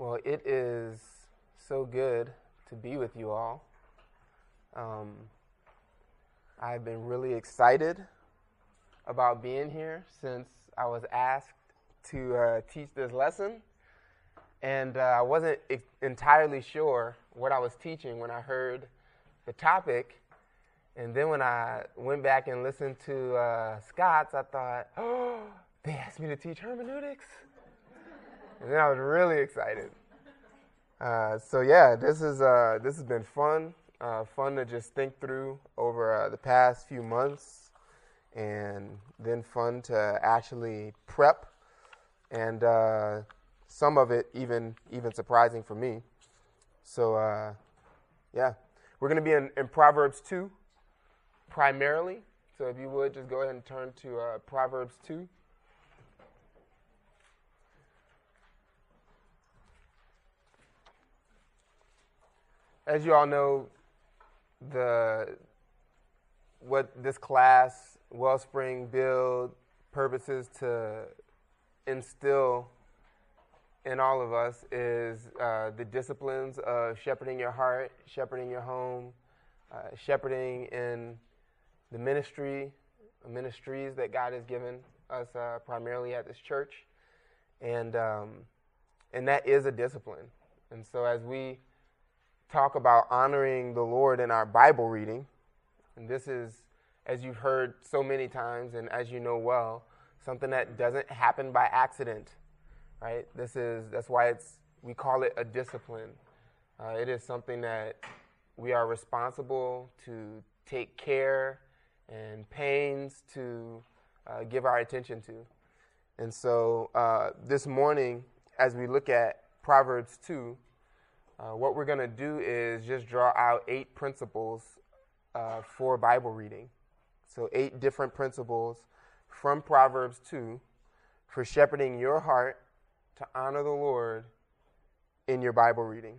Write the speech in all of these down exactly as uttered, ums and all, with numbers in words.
Well, it is so good to be with you all. Um, I've been really excited about being here since I was asked to uh, teach this lesson. And uh, I wasn't e- entirely sure what I was teaching when I heard the topic. And then when I went back and listened to uh, Scott's, I thought, oh, they asked me to teach hermeneutics? And then I was really excited. Uh, so yeah, this is uh, this has been fun, uh, fun to just think through over uh, the past few months, and then fun to actually prep, and uh, some of it even even surprising for me. So uh, yeah, we're going to be in, in Proverbs two primarily. So if you would just go ahead and turn to uh, Proverbs two. As you all know, the what this class, Wellspring Build, purposes to instill in all of us is uh, the disciplines of shepherding your heart, shepherding your home, uh, shepherding in the ministry, ministries that God has given us uh, primarily at this church, and um, and that is a discipline. And so as we talk about honoring the Lord in our Bible reading, and this is, as you've heard so many times and as you know well, something that doesn't happen by accident, right? This is, that's why it's, we call it a discipline. Uh, it is something that we are responsible to take care and pains to uh, give our attention to. And so uh, this morning, as we look at Proverbs two, Uh, what we're going to do is just draw out eight principles uh, for Bible reading. So eight different principles from Proverbs two for shepherding your heart to honor the Lord in your Bible reading.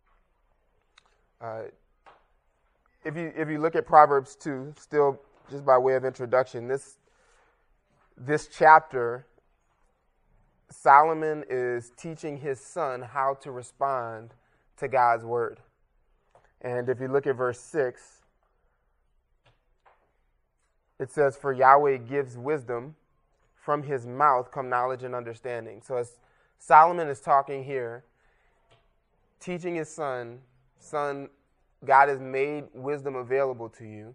Uh, if you if you look at Proverbs two, still just by way of introduction, this this chapter, Solomon is teaching his son how to respond to God's word. And if you look at verse six, it says, "For Yahweh gives wisdom, from his mouth come knowledge and understanding." So as Solomon is talking here, teaching his son, son, God has made wisdom available to you.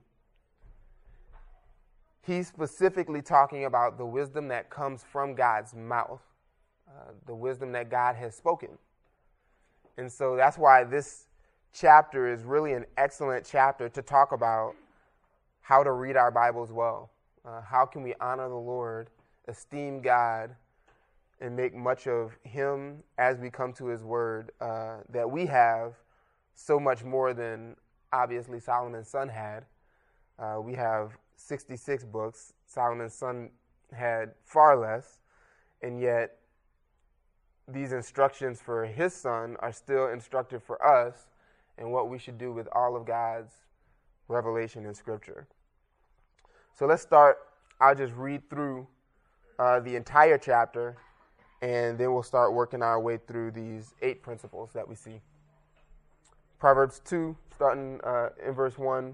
He's specifically talking about the wisdom that comes from God's mouth, uh, the wisdom that God has spoken. And so that's why this chapter is really an excellent chapter to talk about how to read our Bibles well. Uh, how can we honor the Lord, esteem God, and make much of Him as we come to His Word, uh, that we have so much more than obviously Solomon's son had. Uh, we have sixty-six books. Solomon's son had far less, and yet these instructions for his son are still instructive for us and what we should do with all of God's revelation in Scripture. So let's start. I'll just read through uh, the entire chapter, and then we'll start working our way through these eight principles that we see. Proverbs two, starting uh, in verse one.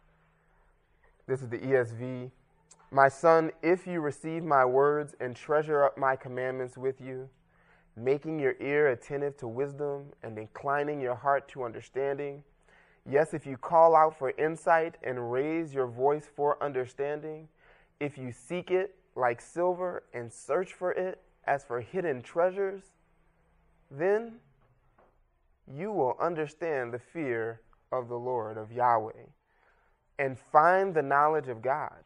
This is the E S V. "My son, if you receive my words and treasure up my commandments with you, making your ear attentive to wisdom and inclining your heart to understanding. Yes, if you call out for insight and raise your voice for understanding, if you seek it like silver and search for it as for hidden treasures, then you will understand the fear of the Lord, of Yahweh, and find the knowledge of God.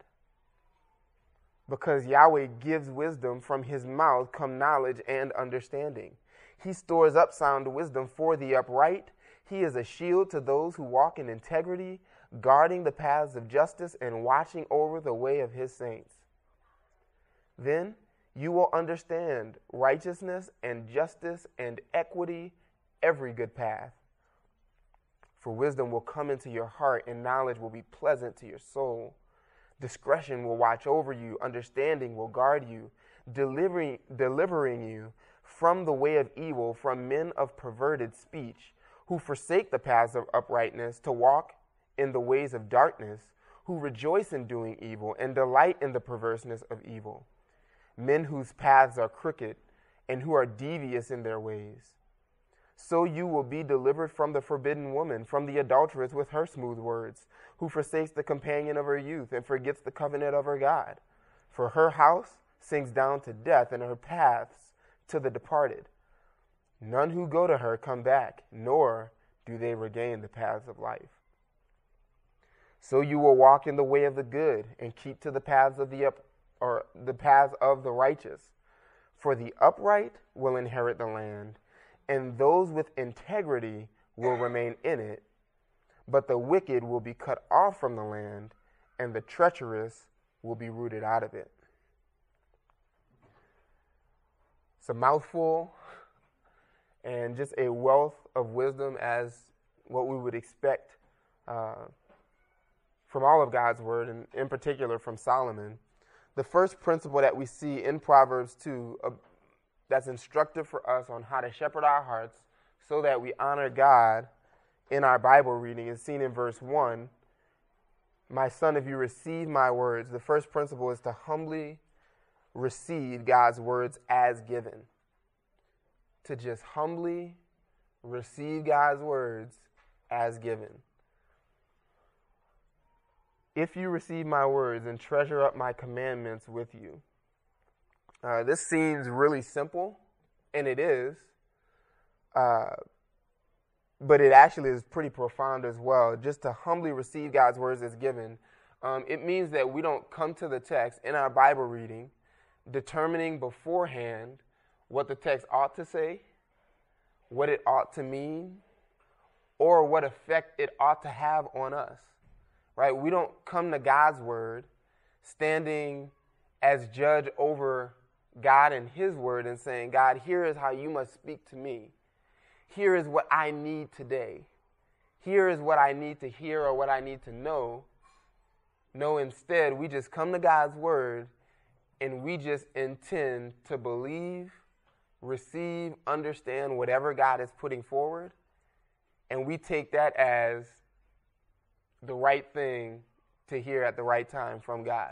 Because Yahweh gives wisdom, from his mouth come knowledge and understanding. He stores up sound wisdom for the upright. He is a shield to those who walk in integrity, guarding the paths of justice and watching over the way of his saints. Then you will understand righteousness and justice and equity, every good path. For wisdom will come into your heart, and knowledge will be pleasant to your soul. Discretion will watch over you. Understanding will guard you, delivering, delivering you from the way of evil, from men of perverted speech, who forsake the paths of uprightness to walk in the ways of darkness, who rejoice in doing evil and delight in the perverseness of evil, men whose paths are crooked and who are devious in their ways. So you will be delivered from the forbidden woman, from the adulteress with her smooth words, who forsakes the companion of her youth and forgets the covenant of her God. For her house sinks down to death, and her paths to the departed. None who go to her come back, nor do they regain the paths of life. So you will walk in the way of the good and keep to the paths of the up, or the paths of the righteous. For the upright will inherit the land, and those with integrity will remain in it. But the wicked will be cut off from the land, and the treacherous will be rooted out of it. It's a mouthful, and just a wealth of wisdom as what we would expect uh, from all of God's word, and in particular from Solomon. The first principle that we see in Proverbs two uh, that's instructive for us on how to shepherd our hearts so that we honor God in our Bible reading is seen in verse one. My son, if you receive my words, the first principle is to humbly receive God's words as given. To just humbly receive God's words as given. If you receive my words and treasure up my commandments with you. Uh, this seems really simple, and it is, uh, but it actually is pretty profound as well. Just to humbly receive God's words as given, um, it means that we don't come to the text in our Bible reading determining beforehand what the text ought to say, what it ought to mean, or what effect it ought to have on us. Right? We don't come to God's word standing as judge over God and his word and saying, God, here is how you must speak to me. Here is what I need today. Here is what I need to hear or what I need to know. No, instead, we just come to God's word and we just intend to believe, receive, understand whatever God is putting forward. And we take that as the right thing to hear at the right time from God.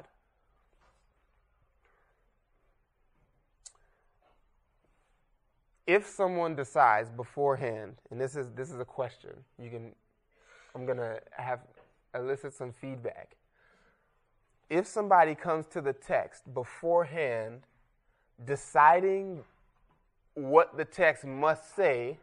If someone decides beforehand, and this is this is a question, you can, I'm gonna have elicit some feedback. If somebody comes to the text beforehand, deciding what the text must say,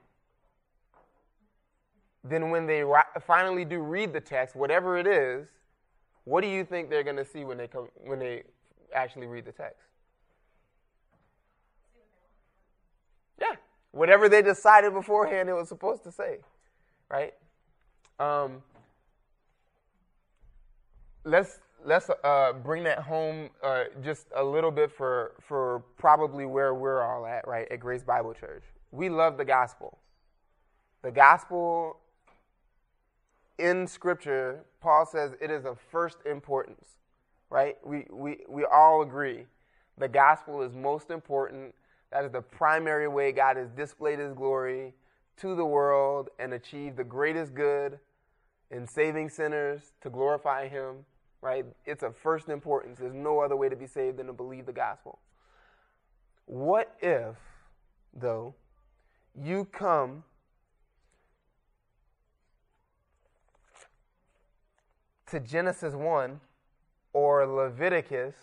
then when they ri- finally do read the text, whatever it is, what do you think they're gonna see when they come when they actually read the text? Yeah, whatever they decided beforehand it was supposed to say, right? Um, let's let's uh, bring that home uh, just a little bit for for probably where we're all at, right? At Grace Bible Church, we love the gospel. The gospel in Scripture, Paul says it is of first importance, right? We we we all agree the gospel is most important. That is the primary way God has displayed his glory to the world and achieved the greatest good in saving sinners to glorify him, right? It's of first importance. There's no other way to be saved than to believe the gospel. What if, though, you come to Genesis one or Leviticus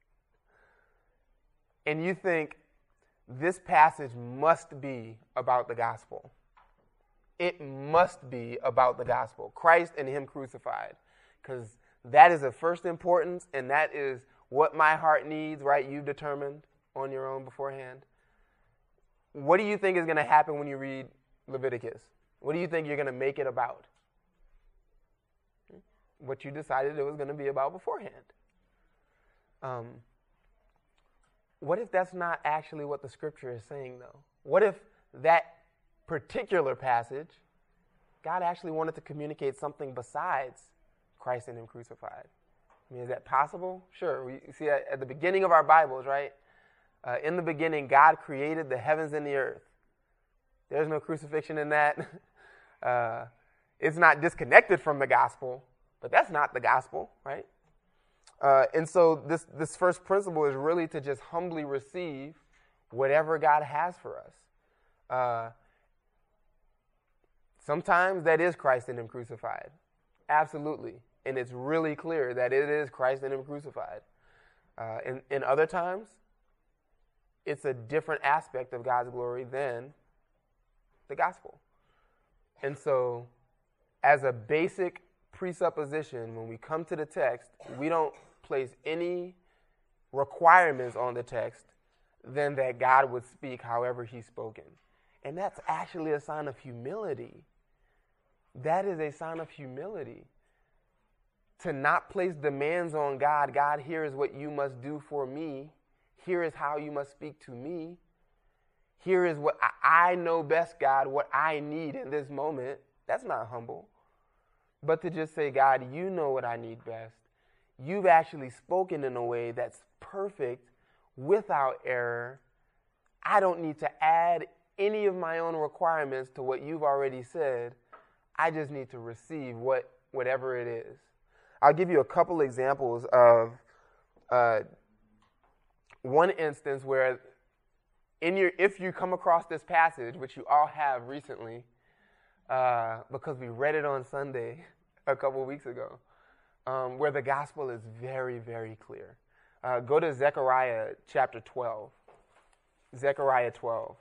and you think, this passage must be about the gospel. It must be about the gospel. Christ and him crucified. Because that is of first importance, and that is what my heart needs, right? You've determined on your own beforehand. What do you think is going to happen when you read Leviticus? What do you think you're going to make it about? What you decided it was going to be about beforehand. Um, what if that's not actually what the Scripture is saying, though? What if that particular passage, God actually wanted to communicate something besides Christ and him crucified? I mean, is that possible? Sure. We see at, at the beginning of our Bibles, right? Uh, in the beginning, God created the heavens and the earth. There's no crucifixion in that. uh, it's not disconnected from the gospel, but that's not the gospel, right? Uh, and so this, this first principle is really to just humbly receive whatever God has for us. Uh, sometimes that is Christ and Him crucified. Absolutely. And it's really clear that it is Christ and Him crucified. Uh, in, in other times, it's a different aspect of God's glory than the gospel. And so, as a basic presupposition, when we come to the text, we don't place any requirements on the text than that God would speak however He's spoken. And that's actually a sign of humility. That is a sign of humility. To not place demands on God. God, here is what you must do for me. Here is how you must speak to me. Here is what I, I know best, God, what I need in this moment. That's not humble. But to just say, God, you know what I need best. You've actually spoken in a way that's perfect, without error. I don't need to add any of my own requirements to what you've already said. I just need to receive what whatever it is. I'll give you a couple examples of uh, one instance where in your if you come across this passage, which you all have recently, uh, because we read it on Sunday a couple weeks ago, um, where the gospel is very, very clear. Uh, go to Zechariah chapter twelve. Zechariah twelve.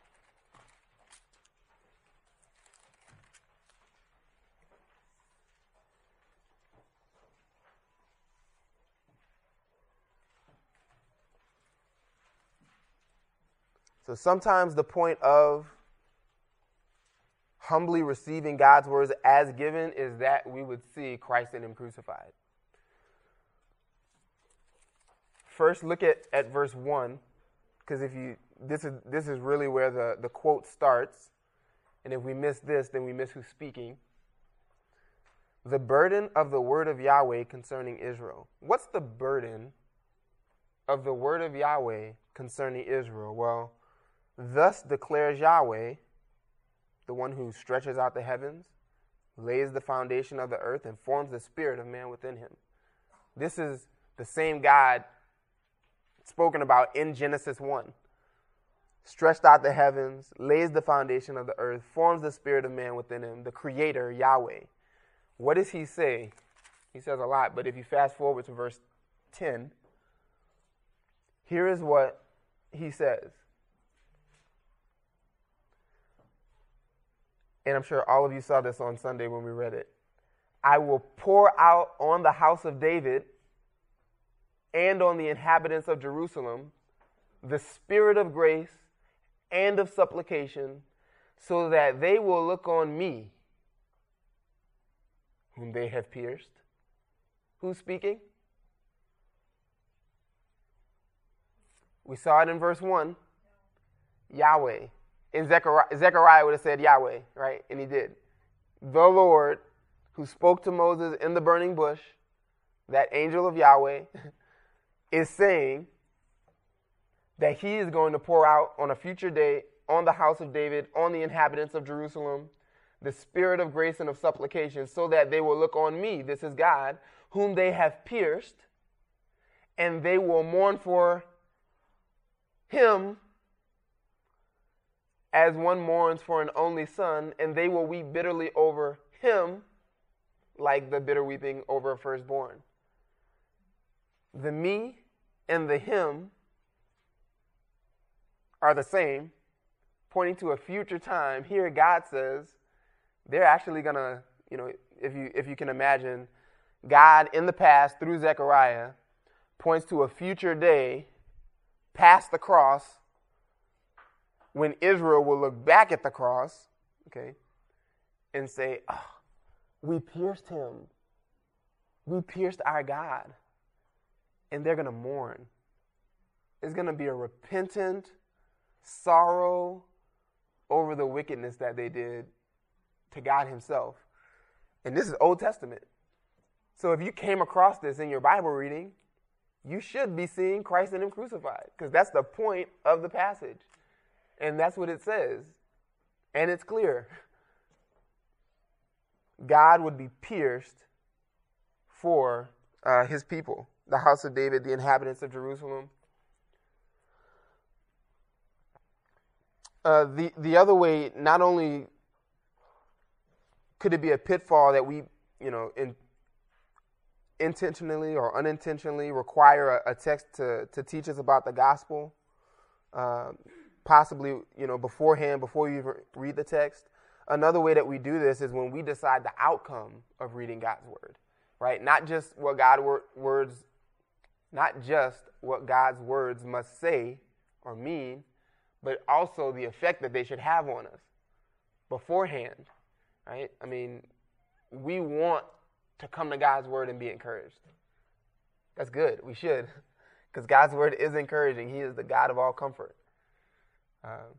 So sometimes the point of humbly receiving God's words as given is that we would see Christ in Him crucified. First, look at, at verse one, because if you this is this is really where the, the quote starts, and if we miss this, then we miss who's speaking. The burden of the word of Yahweh concerning Israel. What's the burden of the word of Yahweh concerning Israel? Well, thus declares Yahweh, the one who stretches out the heavens, lays the foundation of the earth, and forms the spirit of man within him. This is the same God spoken about in Genesis one. Stretched out the heavens, lays the foundation of the earth, forms the spirit of man within him, the creator, Yahweh. What does he say? He says a lot, but if you fast forward to verse ten, here is what he says. And I'm sure all of you saw this on Sunday when we read it. I will pour out on the house of David and on the inhabitants of Jerusalem the spirit of grace and of supplication, so that they will look on me, whom they have pierced. Who's speaking? We saw it in verse one. Yahweh. In Zechariah, Zechariah would have said Yahweh, right? And he did. The Lord, who spoke to Moses in the burning bush, that angel of Yahweh, is saying that he is going to pour out on a future day on the house of David, on the inhabitants of Jerusalem, the spirit of grace and of supplication, so that they will look on me, this is God, whom they have pierced, and they will mourn for him as one mourns for an only son, and they will weep bitterly over him like the bitter weeping over a firstborn. The me and the him are the same, pointing to a future time. Here God says they're actually going to, you know, if you if you can imagine, God in the past through Zechariah points to a future day past the cross when Israel will look back at the cross, okay, and say, oh, we pierced him. We pierced our God. And they're going to mourn. It's going to be a repentant sorrow over the wickedness that they did to God himself. And this is Old Testament. So if you came across this in your Bible reading, you should be seeing Christ and him crucified, because that's the point of the passage. And that's what it says. And it's clear. God would be pierced for uh, his people, the house of David, the inhabitants of Jerusalem. Uh, the, the other way, not only could it be a pitfall that we, you know, in, intentionally or unintentionally require a, a text to, to teach us about the gospel, uh, possibly, you know, beforehand, before you even read the text. Another way that we do this is when we decide the outcome of reading God's word, right? Not just what God wor- words, not just what God's words must say or mean, but also the effect that they should have on us beforehand, right? I mean, we want to come to God's word and be encouraged. That's good. We should, because God's word is encouraging. He is the God of all comfort. Uh,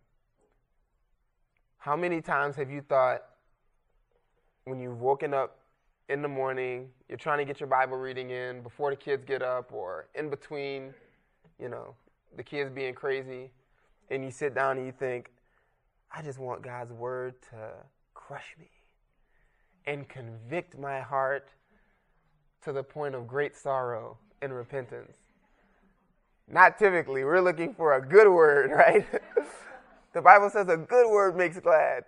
how many times have you thought, when you've woken up in the morning, you're trying to get your Bible reading in before the kids get up, or in between, you know, the kids being crazy, and you sit down and you think, I just want God's word to crush me and convict my heart to the point of great sorrow and repentance. Not typically. We're looking for a good word, right? The Bible says a good word makes glad.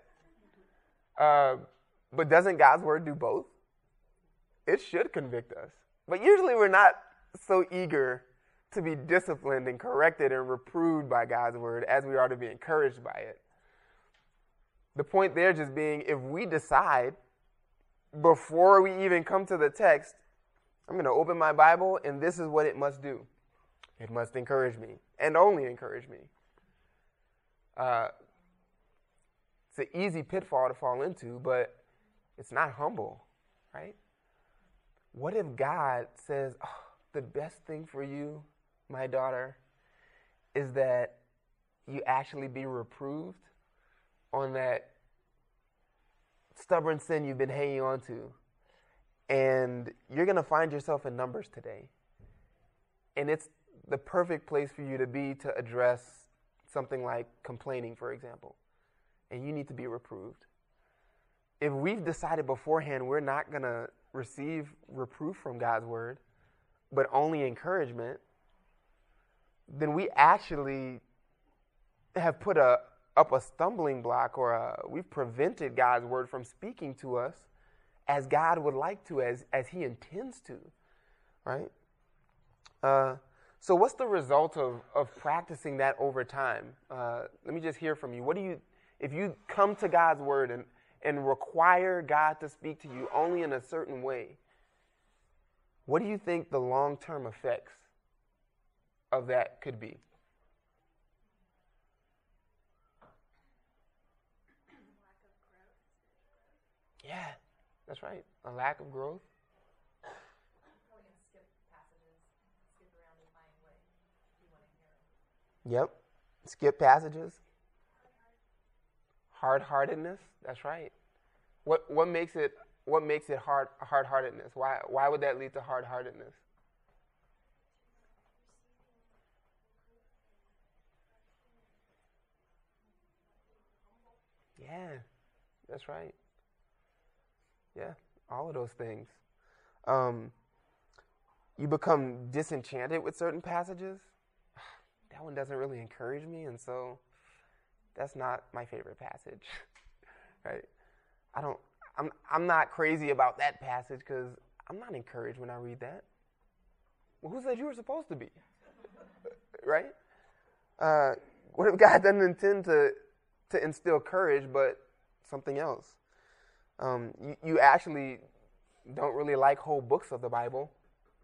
Uh, but doesn't God's word do both? It should convict us. But usually we're not so eager to be disciplined and corrected and reproved by God's word as we are to be encouraged by it. The point there just being, if we decide before we even come to the text, I'm going to open my Bible and this is what it must do. It must encourage me, and only encourage me. Uh, it's an easy pitfall to fall into, but it's not humble, right? What if God says, oh, the best thing for you, my daughter, is that you actually be reproved on that stubborn sin you've been hanging on to, and you're going to find yourself in Numbers today. And it's the perfect place for you to be to address something like complaining, for example. And you need to be reproved. If we've decided beforehand we're not going to receive reproof from God's word, but only encouragement, then we actually have put a, up a stumbling block, or a, we've prevented God's word from speaking to us as God would like to, as, as he intends to, right? Uh, so what's the result of, of practicing that over time? Uh, let me just hear from you. What do you, if you come to God's word and, and require God to speak to you only in a certain way, what do you think the long-term effects of that could be? Yeah, that's right. A lack of growth. Probably gonna skip passages, skip around and find what you want to hear. Yep. Skip passages. Hard-heartedness. That's right. What what makes it what makes it hard hard-heartedness? Why why would that lead to hard-heartedness? Yeah, that's right. Yeah, all of those things. Um, you become disenchanted with certain passages. That one doesn't really encourage me, and so that's not my favorite passage, right? I don't. I'm. I'm not crazy about that passage because I'm not encouraged when I read that. Well, who said you were supposed to be, right? Uh, what if God doesn't intend to to instill courage, but something else? Um, you, you actually don't really like whole books of the Bible.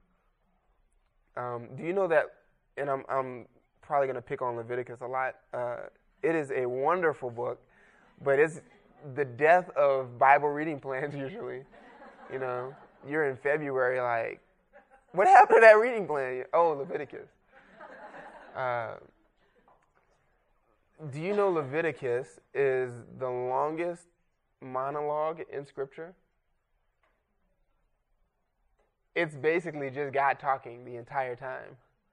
Um, do you know that, and I'm, I'm probably going to pick on Leviticus a lot, uh, it is a wonderful book, but it's the death of Bible reading plans usually. You know, you're in February like, what happened to that reading plan? Oh, Leviticus. Uh, do you know Leviticus is the longest monologue in Scripture? it's basically just God talking the entire time.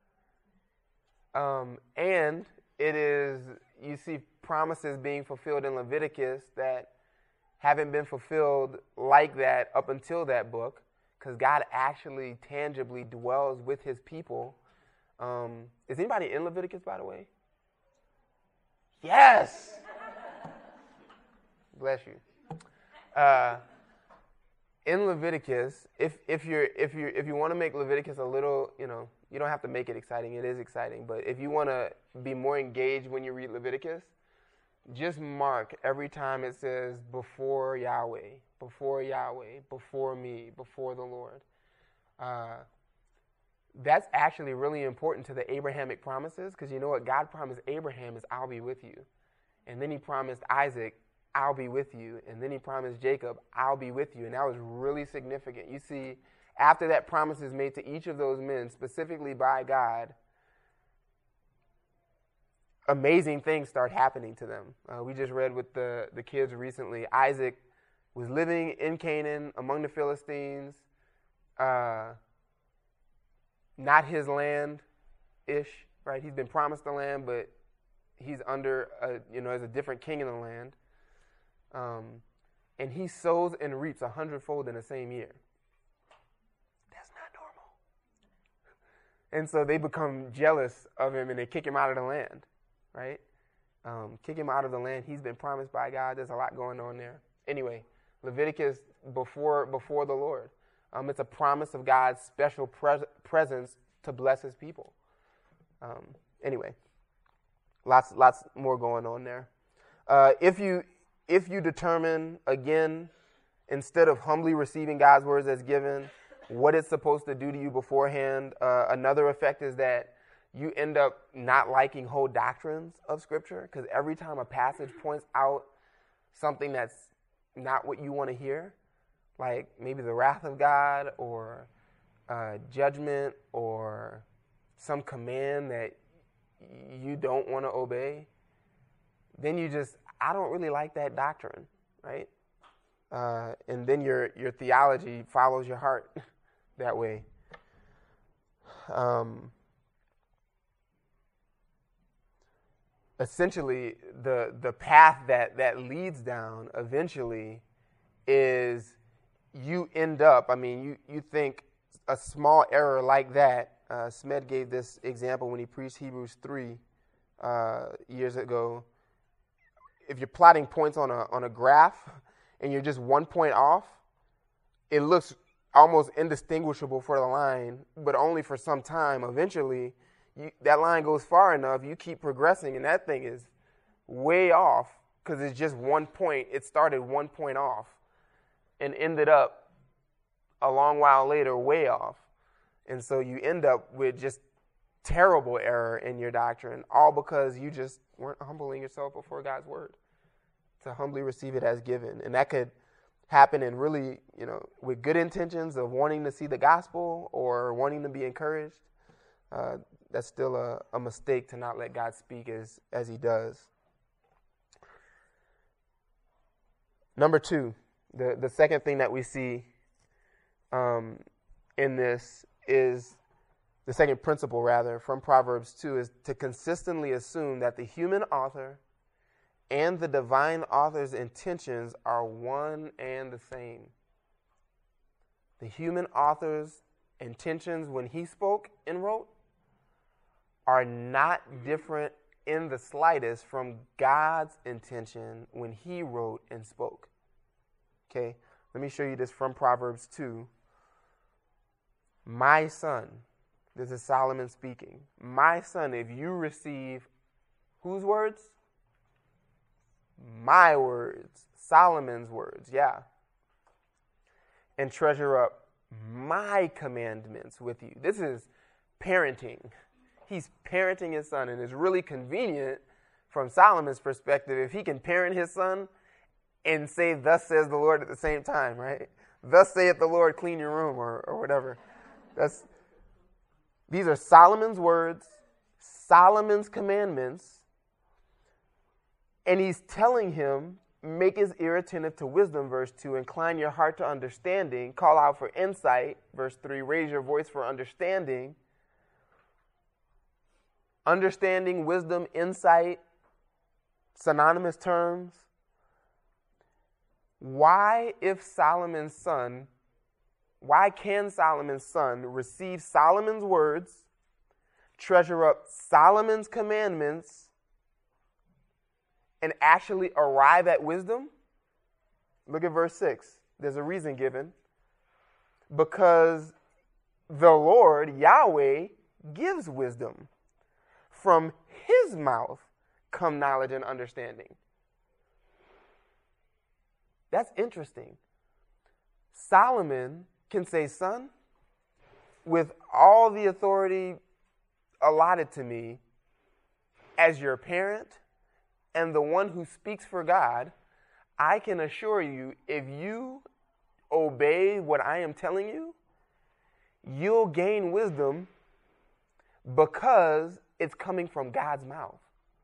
Um, and it is, you see promises being fulfilled in Leviticus that haven't been fulfilled like that up until that book, because God actually tangibly dwells with his people. Um, is anybody in Leviticus, by the way? Yes! Bless you. Uh, in Leviticus, if if you're if you if you want to make Leviticus a little, you know, you don't have to make it exciting. It is exciting, but if you want to be more engaged when you read Leviticus, just mark every time it says before Yahweh, before Yahweh, before me, before the Lord. Uh, that's actually really important to the Abrahamic promises, because you know what God promised Abraham is I'll be with you. And then he promised Isaac, I'll be with you. And then he promised Jacob, I'll be with you. And that was really significant. You see, after that promise is made to each of those men, specifically by God, amazing things start happening to them. Uh, we just read with the, the kids recently. Isaac was living in Canaan among the Philistines, uh, not his land-ish, right? He's been promised the land, but he's under, a, you know, as a different king in the land. Um, and he sows and reaps a hundredfold in the same year. That's not normal. And so they become jealous of him and they kick him out of the land, right? Um, kick him out of the land. He's been promised by God. There's a lot going on there. Anyway, Leviticus before before the Lord. Um, it's a promise of God's special pres- presence to bless his people. Um, anyway, lots lots more going on there. Uh, if you if you determine, again, instead of humbly receiving God's words as given, what it's supposed to do to you beforehand, uh, another effect is that you end up not liking whole doctrines of Scripture, because every time a passage points out something that's not what you want to hear, like maybe the wrath of God or uh, judgment or some command that you don't want to obey, then you just, I don't really like that doctrine, right? Uh, and then your your theology follows your heart that way. Um, essentially, the the path that, that leads down eventually is you end up, I mean, you, you think a small error like that, uh, Smed gave this example when he preached Hebrews three uh, years ago. If you're plotting points on a on a graph and you're just one point off, it looks almost indistinguishable for the line, but only for some time. Eventually, you, that line goes far enough, you keep progressing, and that thing is way off because it's just one point. It started one point off and ended up a long while later way off. And so you end up with just terrible error in your doctrine, all because you just weren't humbling yourself before God's word to humbly receive it as given. And that could happen in really, you know, with good intentions of wanting to see the gospel or wanting to be encouraged. Uh, that's still a, a mistake to not let God speak as, as he does. Number two, the, the second thing that we see um, in this is the second principle, rather, from Proverbs two, is to consistently assume that the human author and the divine author's intentions are one and the same. The human author's intentions when he spoke and wrote are not different in the slightest from God's intention when he wrote and spoke. Okay, let me show you this from Proverbs two. My son, this is Solomon speaking. My son, if you receive whose words? My words. Solomon's words, yeah. And treasure up my commandments with you. This is parenting. He's parenting his son, and it's really convenient from Solomon's perspective if he can parent his son and say, thus says the Lord at the same time, right? Thus saith the Lord, clean your room, or, or whatever. That's These are Solomon's words, Solomon's commandments, and he's telling him, make his ear attentive to wisdom, verse two. Incline your heart to understanding. Call out for insight, verse three. Raise your voice for understanding. Understanding, wisdom, insight, synonymous terms. Why, if Solomon's son, why can Solomon's son receive Solomon's words, treasure up Solomon's commandments, and actually arrive at wisdom? Look at verse six. There's a reason given. Because the Lord, Yahweh, gives wisdom. From his mouth come knowledge and understanding. That's interesting. Solomon can say, son, with all the authority allotted to me as your parent and the one who speaks for God, I can assure you, if you obey what I am telling you, you'll gain wisdom because it's coming from God's mouth.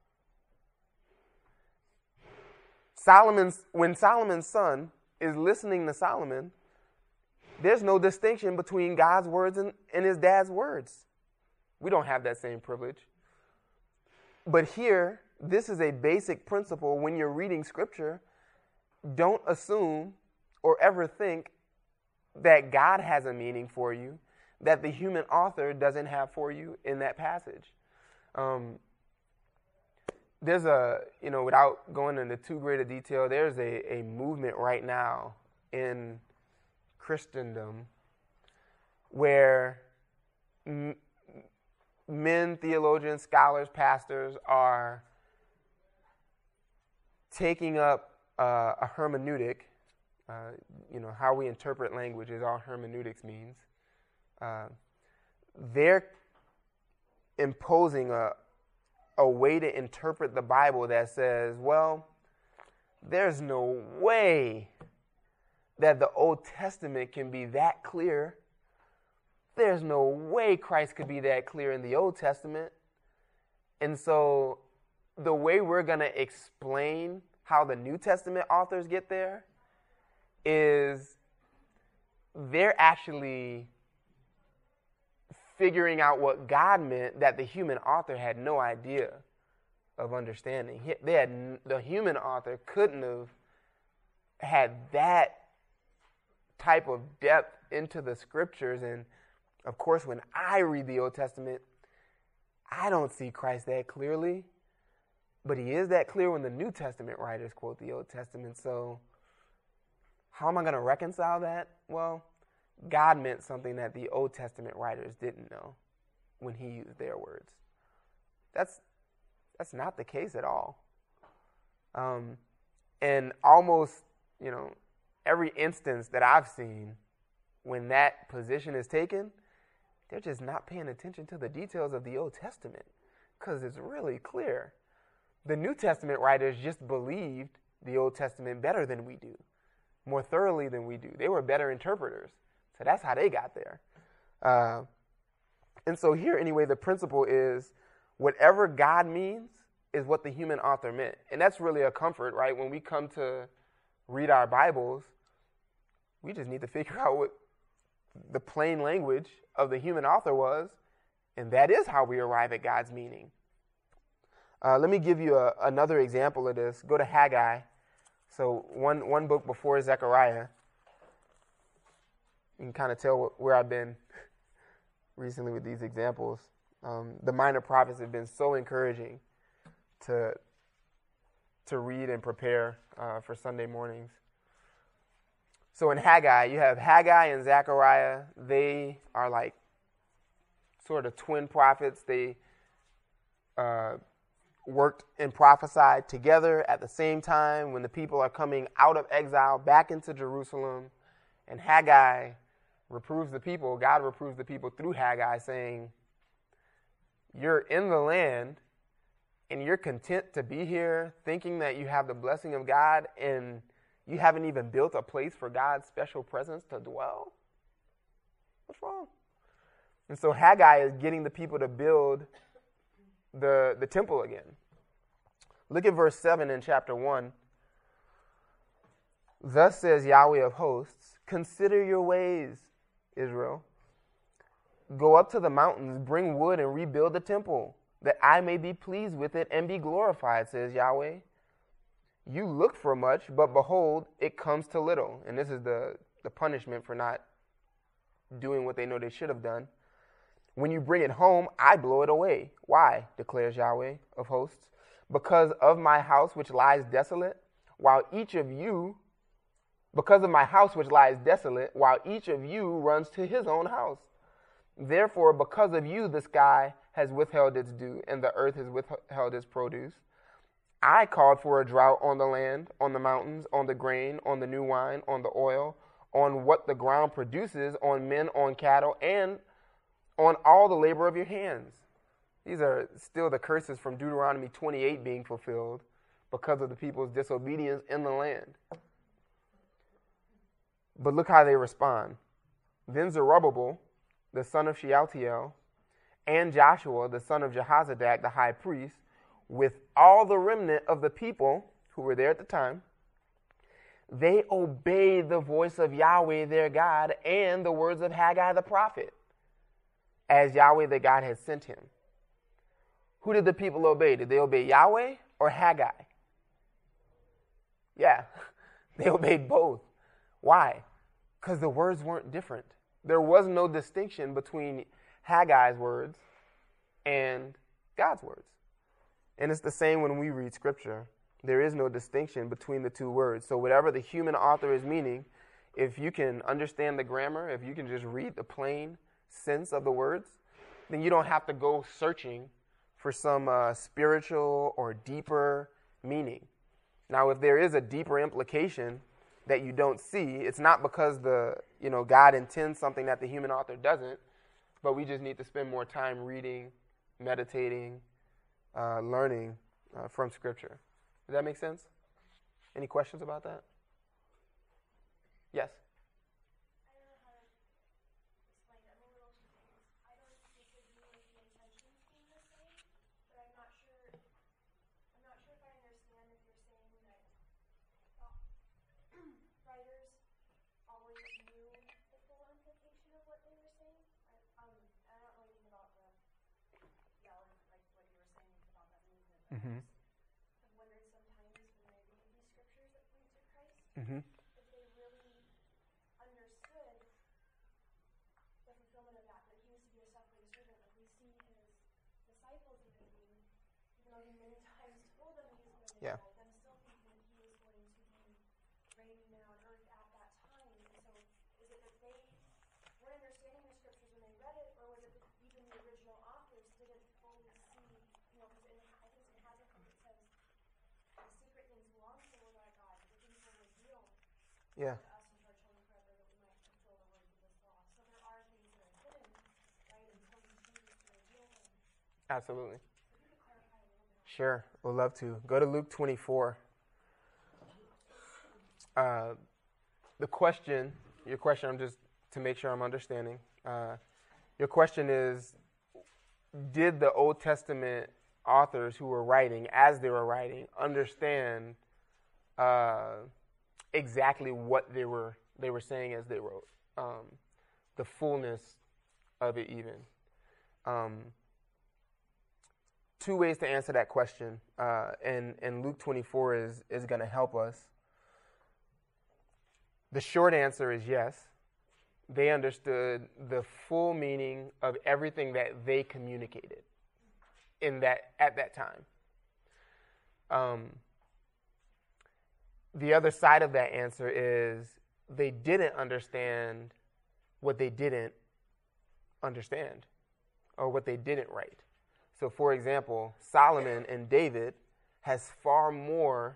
Solomon's, when Solomon's son is listening to Solomon, there's no distinction between God's words and, and his dad's words. We don't have that same privilege. But here, this is a basic principle when you're reading Scripture. Don't assume or ever think that God has a meaning for you that the human author doesn't have for you in that passage. Um, there's a, you know, without going into too great a detail, there's a, a movement right now in Christendom where m- men, theologians, scholars, pastors are taking up uh, a hermeneutic. Uh, you know, how we interpret language is all hermeneutics means. Uh, they're imposing a a way to interpret the Bible that says, well, there's no way that the Old Testament can be that clear. There's no way Christ could be that clear in the Old Testament. And so the way we're going to explain how the New Testament authors get there is they're actually figuring out what God meant that the human author had no idea of understanding. They had, the human author couldn't have had that type of depth into the Scriptures. And of course, when I read the Old Testament, I don't see Christ that clearly, but he is that clear when the New Testament writers quote the Old Testament. So how am I going to reconcile that? Well, God meant something that the Old Testament writers didn't know when he used their words. That's that's not the case at all. Um, and almost, you know, every instance that I've seen when that position is taken, they're just not paying attention to the details of the Old Testament because it's really clear. The New Testament writers just believed the Old Testament better than we do, more thoroughly than we do. They were better interpreters. So that's how they got there. Uh, and so here, anyway, the principle is whatever God means is what the human author meant. And that's really a comfort, right? When we come to read our Bibles, we just need to figure out what the plain language of the human author was, and that is how we arrive at God's meaning. Uh, let me give you a, another example of this. Go to Haggai. So one, one book before Zechariah. You can kind of tell where I've been recently with these examples. Um, the minor prophets have been so encouraging to to read and prepare uh, for Sunday mornings. So in Haggai, you have Haggai and Zechariah. They are like sort of twin prophets. They uh, worked and prophesied together at the same time when the people are coming out of exile back into Jerusalem. And Haggai reproves the people, God reproves the people through Haggai, saying, you're in the land and you're content to be here thinking that you have the blessing of God and you haven't even built a place for God's special presence to dwell? What's wrong? And so Haggai is getting the people to build the, the temple again. Look at verse seven in chapter one. Thus says Yahweh of hosts, consider your ways, Israel. Go up to the mountains, bring wood, and rebuild the temple, that I may be pleased with it and be glorified, says Yahweh. You look for much, but behold, it comes to little. And this is the, the punishment for not doing what they know they should have done. When you bring it home, I blow it away. Why? Declares Yahweh of hosts. Because of my house which lies desolate, while each of you, because of my house which lies desolate, while each of you runs to his own house. Therefore, because of you, the sky has withheld its dew, and the earth has withheld its produce. I called for a drought on the land, on the mountains, on the grain, on the new wine, on the oil, on what the ground produces, on men, on cattle, and on all the labor of your hands. These are still the curses from Deuteronomy twenty-eight being fulfilled because of the people's disobedience in the land. But look how they respond. Then Zerubbabel, the son of Shealtiel, and Joshua, the son of Jehozadak, the high priest, with all the remnant of the people who were there at the time, they obeyed the voice of Yahweh their God and the words of Haggai the prophet, as Yahweh their God had sent him. Who did the people obey? Did they obey Yahweh or Haggai? Yeah, they obeyed both. Why? Because the words weren't different. There was no distinction between Haggai's words and God's words. And it's the same when we read Scripture. There is no distinction between the two words. So whatever the human author is meaning, if you can understand the grammar, if you can just read the plain sense of the words, then you don't have to go searching for some uh, spiritual or deeper meaning. Now, if there is a deeper implication that you don't see, it's not because the you know God intends something that the human author doesn't, but we just need to spend more time reading, meditating, uh, learning uh, from Scripture. Does that make sense? Any questions about that? Yes? I don't know how to explain it. I'm a little confused. I don't disagree with the intentions being the same, but I'm not sure. I'm not sure if I understand if you're saying that uh, writers always knew the full implication of what they were saying. I, um, I don't know anything about the, yeah, like what you were saying about that movement. Mm-hmm. I'm wondering sometimes when they read these scriptures that point to Christ, Mm-hmm. if they really understood the fulfillment of that, that he was to be a suffering servant, like we see his disciples even being, even though he many times told them he was going to Yeah. die, them still thinking he was going to be reigning now on earth at that time. And so is it that they weren't understanding the scriptures when they read it, or was it that even the original authors didn't fully see, you know, because I think it has it says the secret things belong to the Lord our God, the things were revealed Yeah. to us and to our children forever, that we might fulfill the words of this law. So there are things that are hidden, right, until he chooses to reveal them. Absolutely. So if you could clarify a little bit. Sure. We'll love to. Go to Luke twenty-four. Uh, the question, your question, I'm just to make sure I'm understanding. Uh, your question is, did the Old Testament authors who were writing, as they were writing, understand uh, exactly what they were they were saying as they wrote, um, the fullness of it even? Um, two ways to answer that question, uh, and, and Luke twenty-four is, is going to help us. The short answer is yes. They understood the full meaning of everything that they communicated in that at that time. Um, the other side of that answer is they didn't understand what they didn't understand or what they didn't write. So, for example, Solomon and David has far more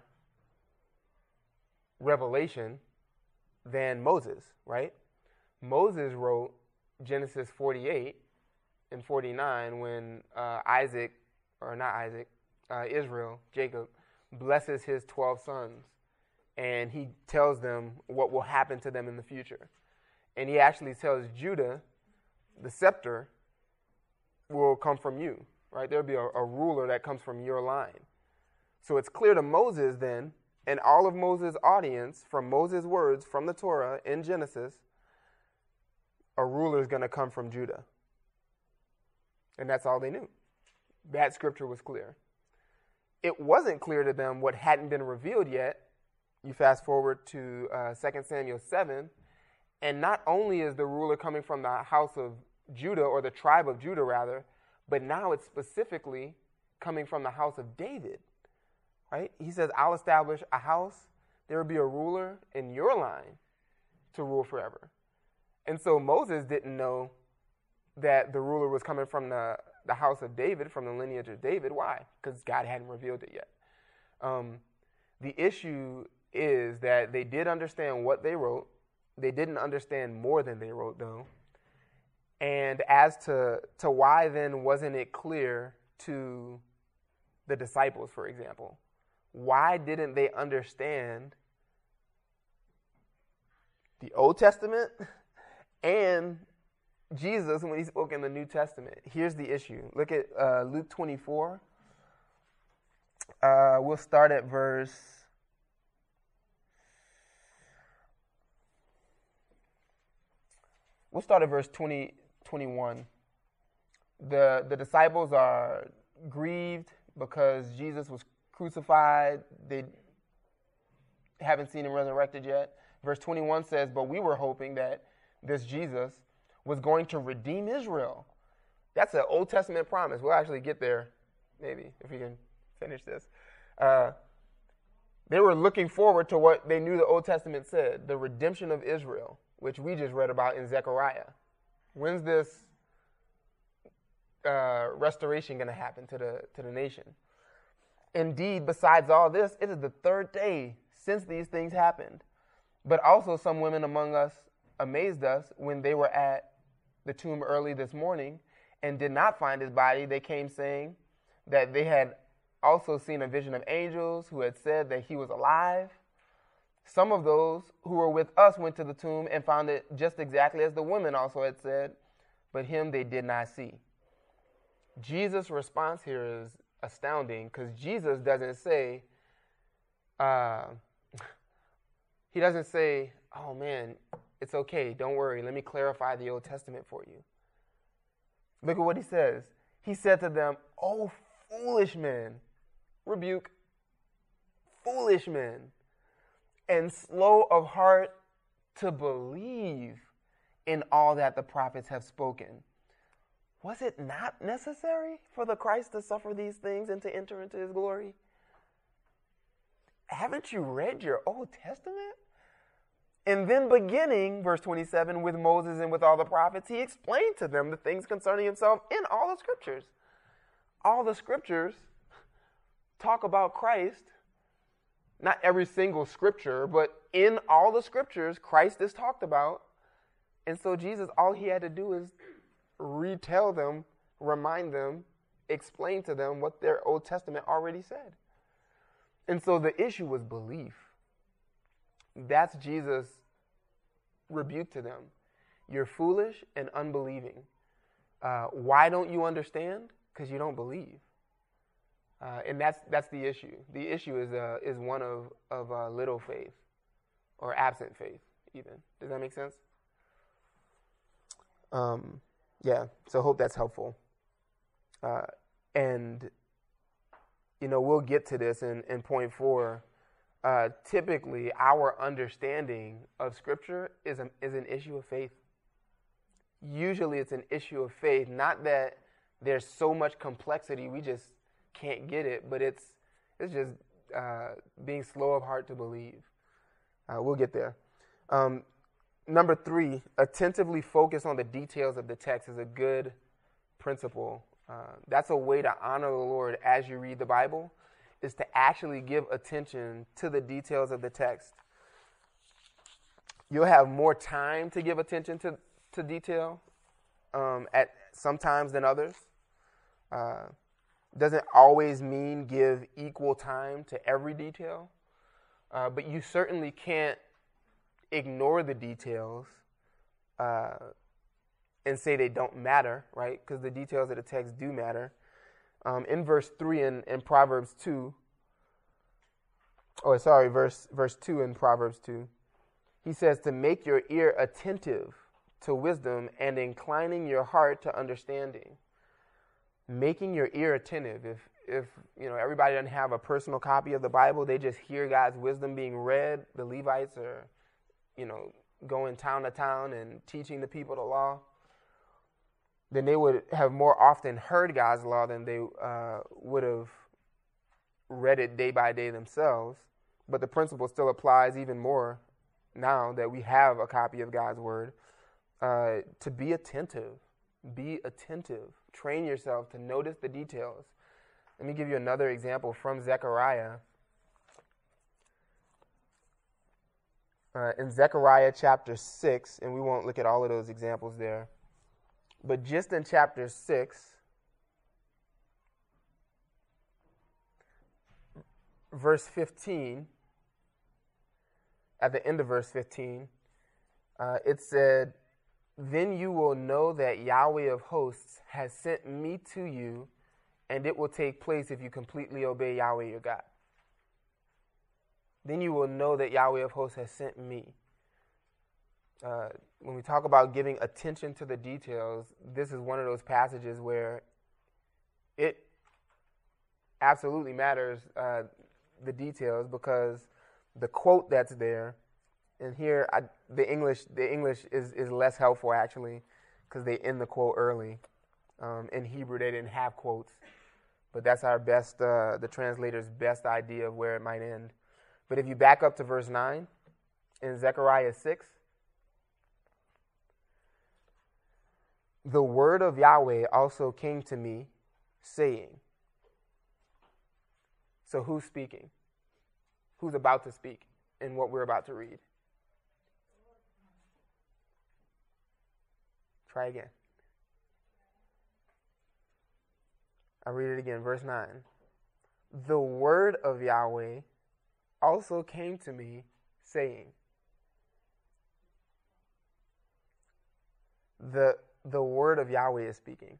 revelation than Moses, right? Moses wrote Genesis forty-eight and forty-nine when uh, Isaac, or not Isaac, uh, Israel, Jacob, blesses his twelve sons. And he tells them what will happen to them in the future. And he actually tells Judah, the scepter will come from you, right? There'll be a, a ruler that comes from your line. So it's clear to Moses then and all of Moses' audience, from Moses' words from the Torah in Genesis, a ruler is going to come from Judah. And that's all they knew. That scripture was clear. It wasn't clear to them what hadn't been revealed yet. You fast forward to uh, Second Samuel seven, and not only is the ruler coming from the house of Judah, or the tribe of Judah rather, but now it's specifically coming from the house of David. Right? He says, I'll establish a house, there will be a ruler in your line to rule forever. And so Moses didn't know that the ruler was coming from the, the house of David, from the lineage of David. Why? Because God hadn't revealed it yet. Um, the issue is that they did understand what they wrote. They didn't understand more than they wrote, though. And as to, to why then wasn't it clear to the disciples, for example? Why didn't they understand the Old Testament and Jesus when he spoke in the New Testament? Here's the issue. Look at uh, Luke twenty-four. Uh, we'll start at verse... We'll start at verse twenty, twenty-one. The, the disciples are grieved because Jesus was crucified. They haven't seen him resurrected yet. Verse twenty-one says, but we were hoping that this Jesus was going to redeem Israel. That's an Old Testament promise. We'll actually get there, maybe, if we can finish this. Uh, they were looking forward to what they knew the Old Testament said, the redemption of Israel, which we just read about in Zechariah. When's this uh, restoration going to happen to the to the nation? Indeed, besides all this, it is the third day since these things happened. But also some women among us amazed us when they were at the tomb early this morning and did not find his body. They came saying that they had also seen a vision of angels who had said that he was alive. Some of those who were with us went to the tomb and found it just exactly as the women also had said, but him they did not see. Jesus' response here is astounding because Jesus doesn't say, uh, he doesn't say, oh man, it's okay, don't worry, let me clarify the Old Testament for you. Look at what he says. He said to them, oh, foolish men, rebuke, foolish men, and slow of heart to believe in all that the prophets have spoken. Was it not necessary for the Christ to suffer these things and to enter into his glory? Haven't you read your Old Testament? And then beginning, verse twenty-seven, with Moses and with all the prophets, he explained to them the things concerning himself in all the scriptures. All the scriptures talk about Christ. Not every single scripture, but in all the scriptures, Christ is talked about. And so Jesus, all he had to do is retell them, remind them, explain to them what their Old Testament already said. And so the issue was belief. That's Jesus' rebuke to them. You're foolish and unbelieving. Uh, why don't you understand? Because you don't believe. Uh, and that's that's the issue. The issue is uh, is one of of uh, little faith, or absent faith, even. Does that make sense? Um, yeah. So hope that's helpful. Uh, and you know we'll get to this in, in point four. Uh, typically, our understanding of Scripture is a, is an issue of faith. Usually, it's an issue of faith. Not that there's so much complexity we just can't get it, but it's it's just uh, being slow of heart to believe. Uh, we'll get there. Um, number three, attentively focus on the details of the text is a good principle. Uh, that's a way to honor the Lord as you read the Bible, is to actually give attention to the details of the text. You'll have more time to give attention to, to detail um, at sometimes than others. Uh, doesn't always mean give equal time to every detail, uh, but you certainly can't ignore the details uh, and say they don't matter, right? Because the details of the text do matter. Um, in verse three in, in Proverbs two, Oh, sorry, verse verse two in Proverbs two. He says to make your ear attentive to wisdom and inclining your heart to understanding. Making your ear attentive. If if you know everybody doesn't have a personal copy of the Bible, they just hear God's wisdom being read. The Levites are, you know, going town to town and teaching the people the law. Then they would have more often heard God's law than they uh, would have read it day by day themselves. But the principle still applies even more now that we have a copy of God's word. Uh, to be attentive. Be attentive. Train yourself to notice the details. Let me give you another example from Zechariah. Uh, in Zechariah chapter six, and we won't look at all of those examples there, but just in chapter six, verse fifteen, at the end of verse fifteen, uh, it said, "Then you will know that Yahweh of hosts has sent me to you, and it will take place if you completely obey Yahweh your God." Then you will know that Yahweh of hosts has sent me. Uh, when we talk about giving attention to the details, this is one of those passages where it absolutely matters, uh, the details, because the quote that's there, and here I, the English the English is, is less helpful actually, because they end the quote early. Um, in Hebrew, they didn't have quotes, but that's our best, uh, the translator's best idea of where it might end. But if you back up to verse nine in Zechariah six, the word of Yahweh also came to me, saying. So who's speaking? Who's about to speak in what we're about to read? Try again. I'll read it again, verse nine. The word of Yahweh also came to me, saying. The, the word of Yahweh is speaking.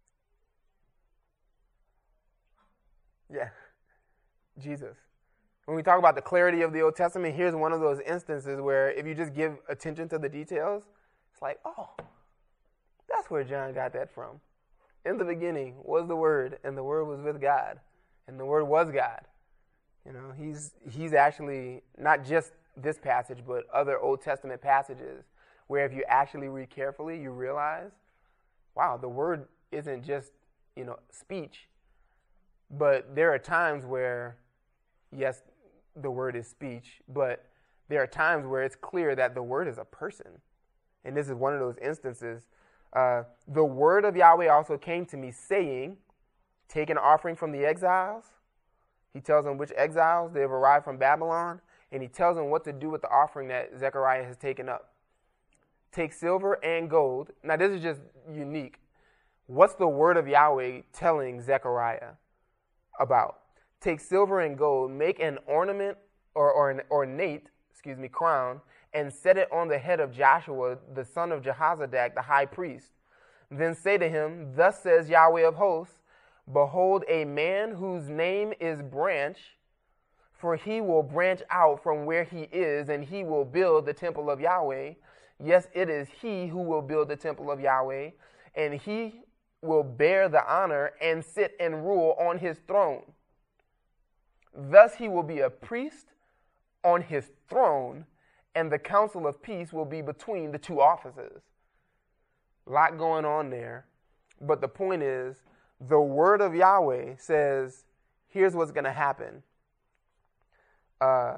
Yeah, Jesus. When we talk about the clarity of the Old Testament, here's one of those instances where if you just give attention to the details, it's like, oh, that's where John got that from. In the beginning was the Word, and the Word was with God, and the Word was God. You know, he's he's actually not just this passage, but other Old Testament passages where if you actually read carefully, you realize, wow, the Word isn't just, you know, speech, but there are times where, yes, the Word is speech, but there are times where it's clear that the Word is a person. And this is one of those instances. Uh, the word of Yahweh also came to me, saying, take an offering from the exiles. He tells them which exiles they have arrived from Babylon, and he tells them what to do with the offering that Zechariah has taken up. Take silver and gold. Now, this is just unique. What's the word of Yahweh telling Zechariah about? Take silver and gold, make an ornament or, or an ornate, excuse me, crown, and set it on the head of Joshua, the son of Jehozadak, the high priest. Then say to him, thus says Yahweh of hosts, behold, a man whose name is Branch, for he will branch out from where he is, and he will build the temple of Yahweh. Yes, it is he who will build the temple of Yahweh, and he will bear the honor and sit and rule on his throne. Thus he will be a priest on his throne, and the council of peace will be between the two offices. A lot going on there. But the point is, the word of Yahweh says, here's what's going to happen. Uh,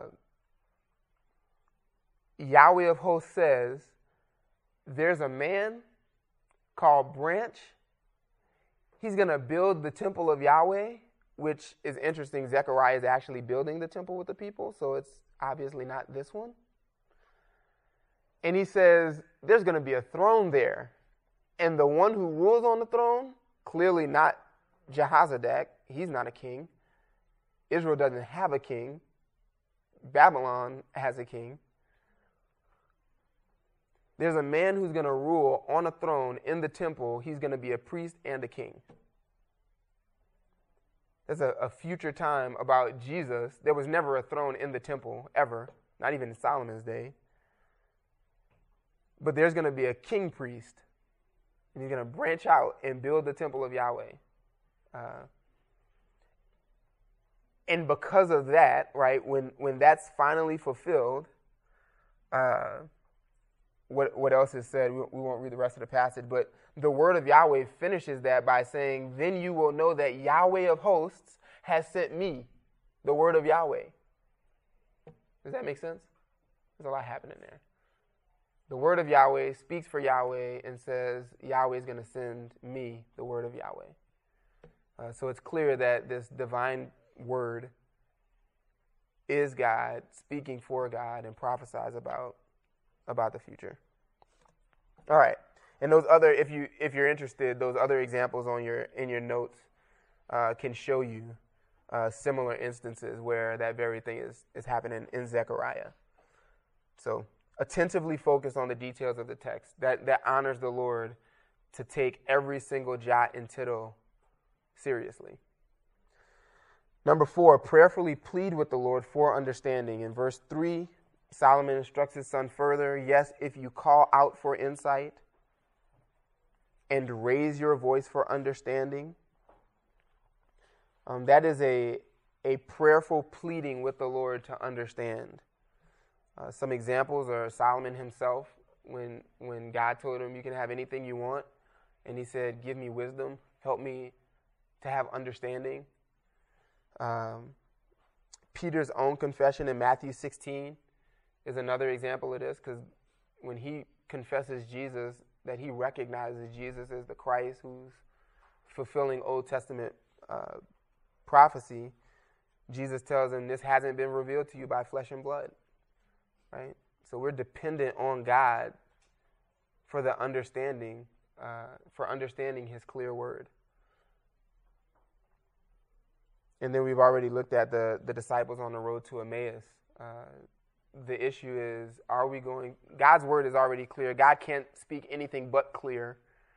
Yahweh of hosts says, there's a man called Branch. He's going to build the temple of Yahweh, which is interesting. Zechariah is actually building the temple with the people, so it's obviously not this one. And he says, there's going to be a throne there. And the one who rules on the throne, clearly not Jehozadak. He's not a king. Israel doesn't have a king. Babylon has a king. There's a man who's going to rule on a throne in the temple. He's going to be a priest and a king. There's a, a future time about Jesus. There was never a throne in the temple, ever, not even in Solomon's day. But there's going to be a king priest, and he's going to branch out and build the temple of Yahweh. Uh, and because of that, right, when, when that's finally fulfilled, uh, what what else is said? We, we won't read the rest of the passage, but the word of Yahweh finishes that by saying, then you will know that Yahweh of hosts has sent me, the word of Yahweh. Does that make sense? There's a lot happening there. The word of Yahweh speaks for Yahweh and says, Yahweh is going to send me, the word of Yahweh. Uh, so it's clear that this divine word is God speaking for God and prophesies about, about the future. All right. And those other, if you if you're interested, those other examples on your in your notes uh, can show you uh, similar instances where that very thing is is happening in Zechariah. So attentively focus on the details of the text. That that honors the Lord to take every single jot and tittle seriously. Number four, prayerfully plead with the Lord for understanding. In verse three, Solomon instructs his son further, yes, if you call out for insight and raise your voice for understanding. Um, that is a, a prayerful pleading with the Lord to understand. Uh, some examples are Solomon himself, when when God told him, you can have anything you want, and he said, give me wisdom, help me to have understanding. Um, Peter's own confession in Matthew sixteen is another example of this, because when he confesses Jesus, that he recognizes Jesus as the Christ who's fulfilling Old Testament uh, prophecy, Jesus tells him, this hasn't been revealed to you by flesh and blood, right? So we're dependent on God for the understanding, uh, for understanding his clear word. And then we've already looked at the, the disciples on the road to Emmaus. Uh, the issue is, are we going, God's word is already clear. God can't speak anything but clear.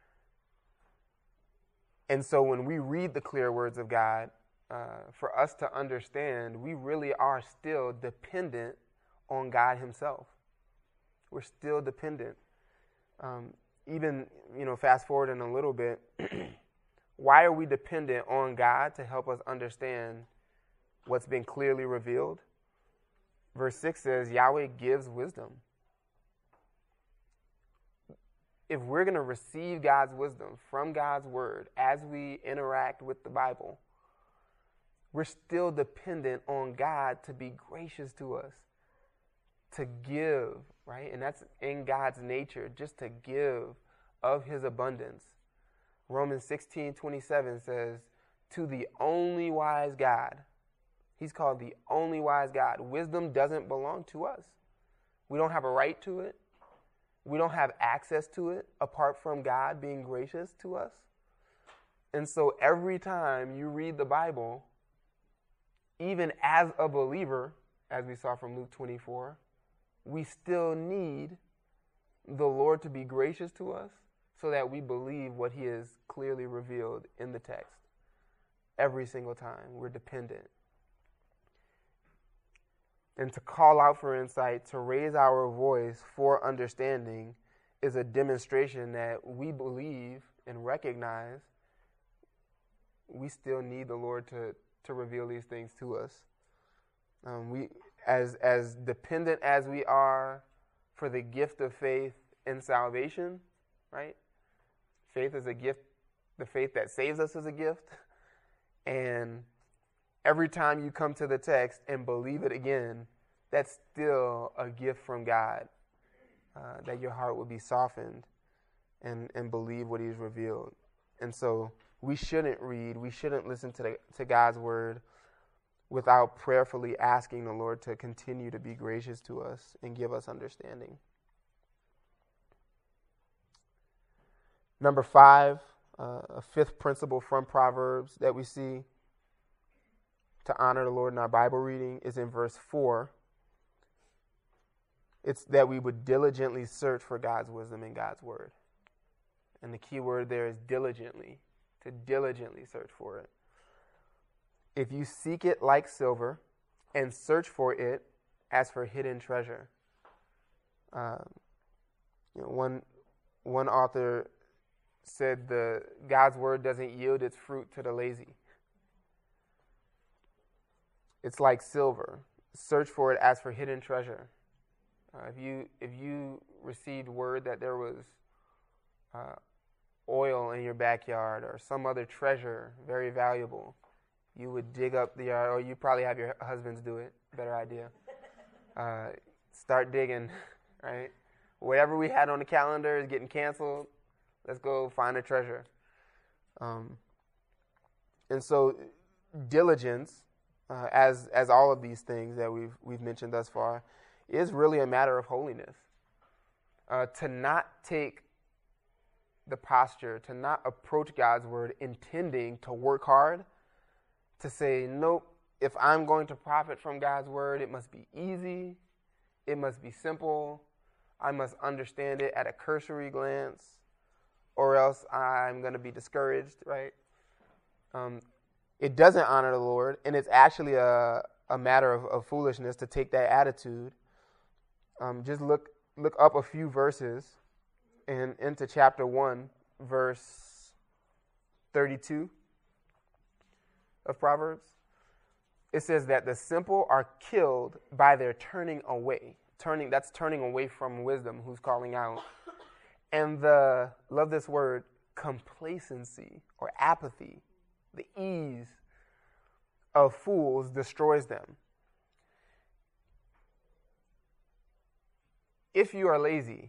And so when we read the clear words of God, uh, for us to understand, we really are still dependent on God himself. We're still dependent. Um, even, you know, fast forward in a little bit, why are we dependent on God to help us understand what's been clearly revealed? Verse six says, Yahweh gives wisdom. If we're going to receive God's wisdom from God's word as we interact with the Bible, we're still dependent on God to be gracious to us, to give, right? And that's in God's nature, just to give of his abundance. Romans sixteen twenty-seven says, to the only wise God. He's called the only wise God. Wisdom doesn't belong to us. We don't have a right to it. We don't have access to it apart from God being gracious to us. And so every time you read the Bible, even as a believer, as we saw from Luke twenty-four, we still need the Lord to be gracious to us so that we believe what he has clearly revealed in the text. Every single time, we're dependent. And to call out for insight, to raise our voice for understanding, is a demonstration that we believe and recognize we still need the Lord to, to reveal these things to us. Um, we, as as dependent as we are for the gift of faith and salvation, right? Faith is a gift. The faith that saves us is a gift. And every time you come to the text and believe it again, that's still a gift from God, uh, that your heart will be softened and, and believe what he's revealed. And so we shouldn't read, we shouldn't listen to, the, to God's word without prayerfully asking the Lord to continue to be gracious to us and give us understanding. Number five, uh, a fifth principle from Proverbs that we see to honor the Lord in our Bible reading is in verse four. It's that we would diligently search for God's wisdom in God's word. And the key word there is diligently, to diligently search for it. if you seek it like silver and search for it as for hidden treasure. Um, you know, one one author said the God's word doesn't yield its fruit to the lazy. It's like silver. Search for it as for hidden treasure. Uh, if you if you received word that there was uh, oil in your backyard or some other treasure very valuable, you would dig up the yard, or you probably have your husbands do it. Better idea. Uh, start digging, right? Whatever we had on the calendar is getting canceled. Let's go find a treasure. Um, and so diligence, uh, as as all of these things that we've we've mentioned thus far, is really a matter of holiness. Uh, to not take the posture, to not approach God's word intending to work hard, to say, nope, if I'm going to profit from God's word, it must be easy, it must be simple, I must understand it at a cursory glance, or else I'm going to be discouraged, right? Um, it doesn't honor the Lord, and it's actually a, a matter of, of foolishness to take that attitude. Um, just look look up a few verses and into chapter one, verse thirty-two of Proverbs. It says that the simple are killed by their turning away. Turning, that's turning away from wisdom, who's calling out. And the, love this word, complacency or apathy, the ease of fools destroys them. If you are lazy,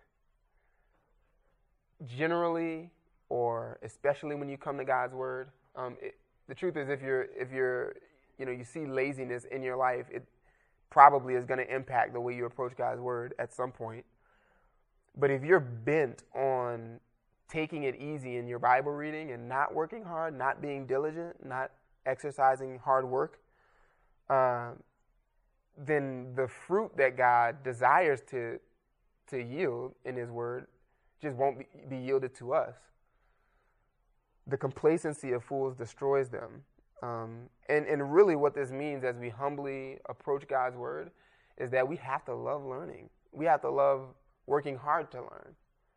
generally, or especially when you come to God's word, um, it, the truth is, if you're, if you're, you know, you see laziness in your life, it probably is going to impact the way you approach God's word at some point. But if you're bent on taking it easy in your Bible reading and not working hard, not being diligent, not exercising hard work, uh, then the fruit that God desires to to yield in His word just won't be, be yielded to us. The complacency of fools destroys them. Um, and, and really what this means as we humbly approach God's word is that we have to love learning. We have to love working hard to learn.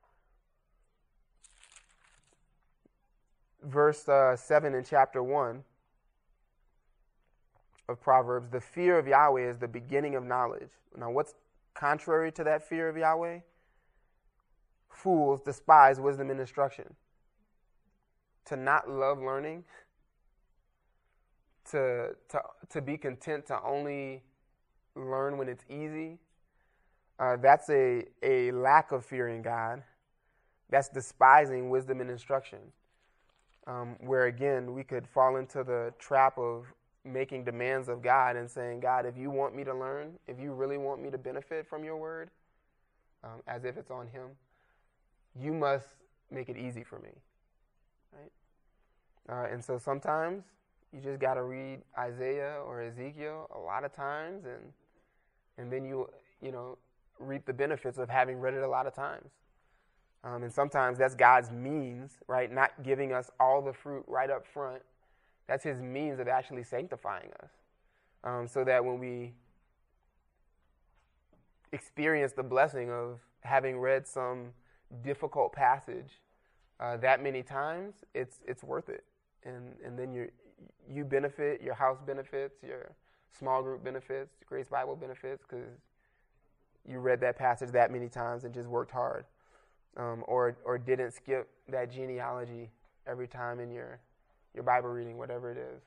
Verse uh, seven in chapter one of Proverbs, the fear of Yahweh is the beginning of knowledge. Now, what's contrary to that fear of Yahweh? Fools despise wisdom and instruction. To not love learning, to to to be content to only learn when it's easy, uh, that's a, a lack of fearing God. That's despising wisdom and instruction. Um, where, again, we could fall into the trap of making demands of God and saying, God, if you want me to learn, if you really want me to benefit from your word, um, as if it's on Him, you must make it easy for me, right? Uh, and so sometimes you just got to read Isaiah or Ezekiel a lot of times, and and then you you know reap the benefits of having read it a lot of times. Um, and sometimes that's God's means, right? Not giving us all the fruit right up front. That's His means of actually sanctifying us, um, so that when we experience the blessing of having read some difficult passage uh, that many times, it's it's worth it, and and then you you benefit, your house benefits, your small group benefits, Grace Bible benefits, because you read that passage that many times and just worked hard, um, or or didn't skip that genealogy every time in your your Bible reading, whatever it is.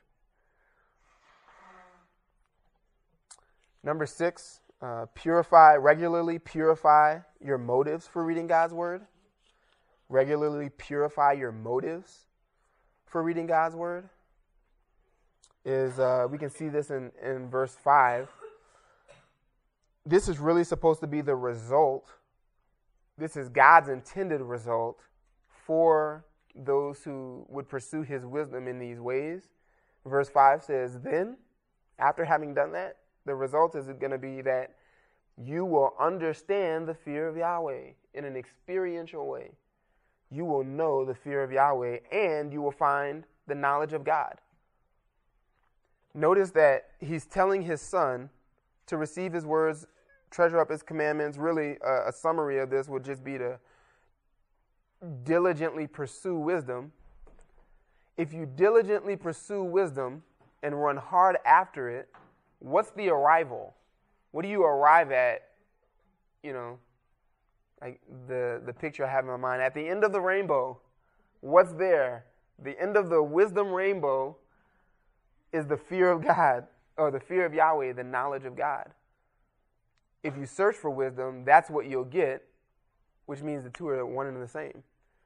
Number six, uh, purify, regularly purify your motives for reading God's word. Regularly purify your motives for reading God's word. Is uh, we can see this in, in verse five. This is really supposed to be the result. This is God's intended result for those who would pursue His wisdom in these ways. Verse five says, then, after having done that, the result is going to be that you will understand the fear of Yahweh in an experiential way. You will know the fear of Yahweh, and you will find the knowledge of God. notice that he's telling his son to receive his words, treasure up his commandments. Really, uh, a summary of this would just be to diligently pursue wisdom. If you diligently pursue wisdom and run hard after it, what's the arrival? What do you arrive at? You know, like the, the picture I have in my mind. At the end of the rainbow, what's there? The end of the wisdom rainbow is the fear of God, or the fear of Yahweh, the knowledge of God. If you search for wisdom, that's what you'll get, which means the two are one and the same.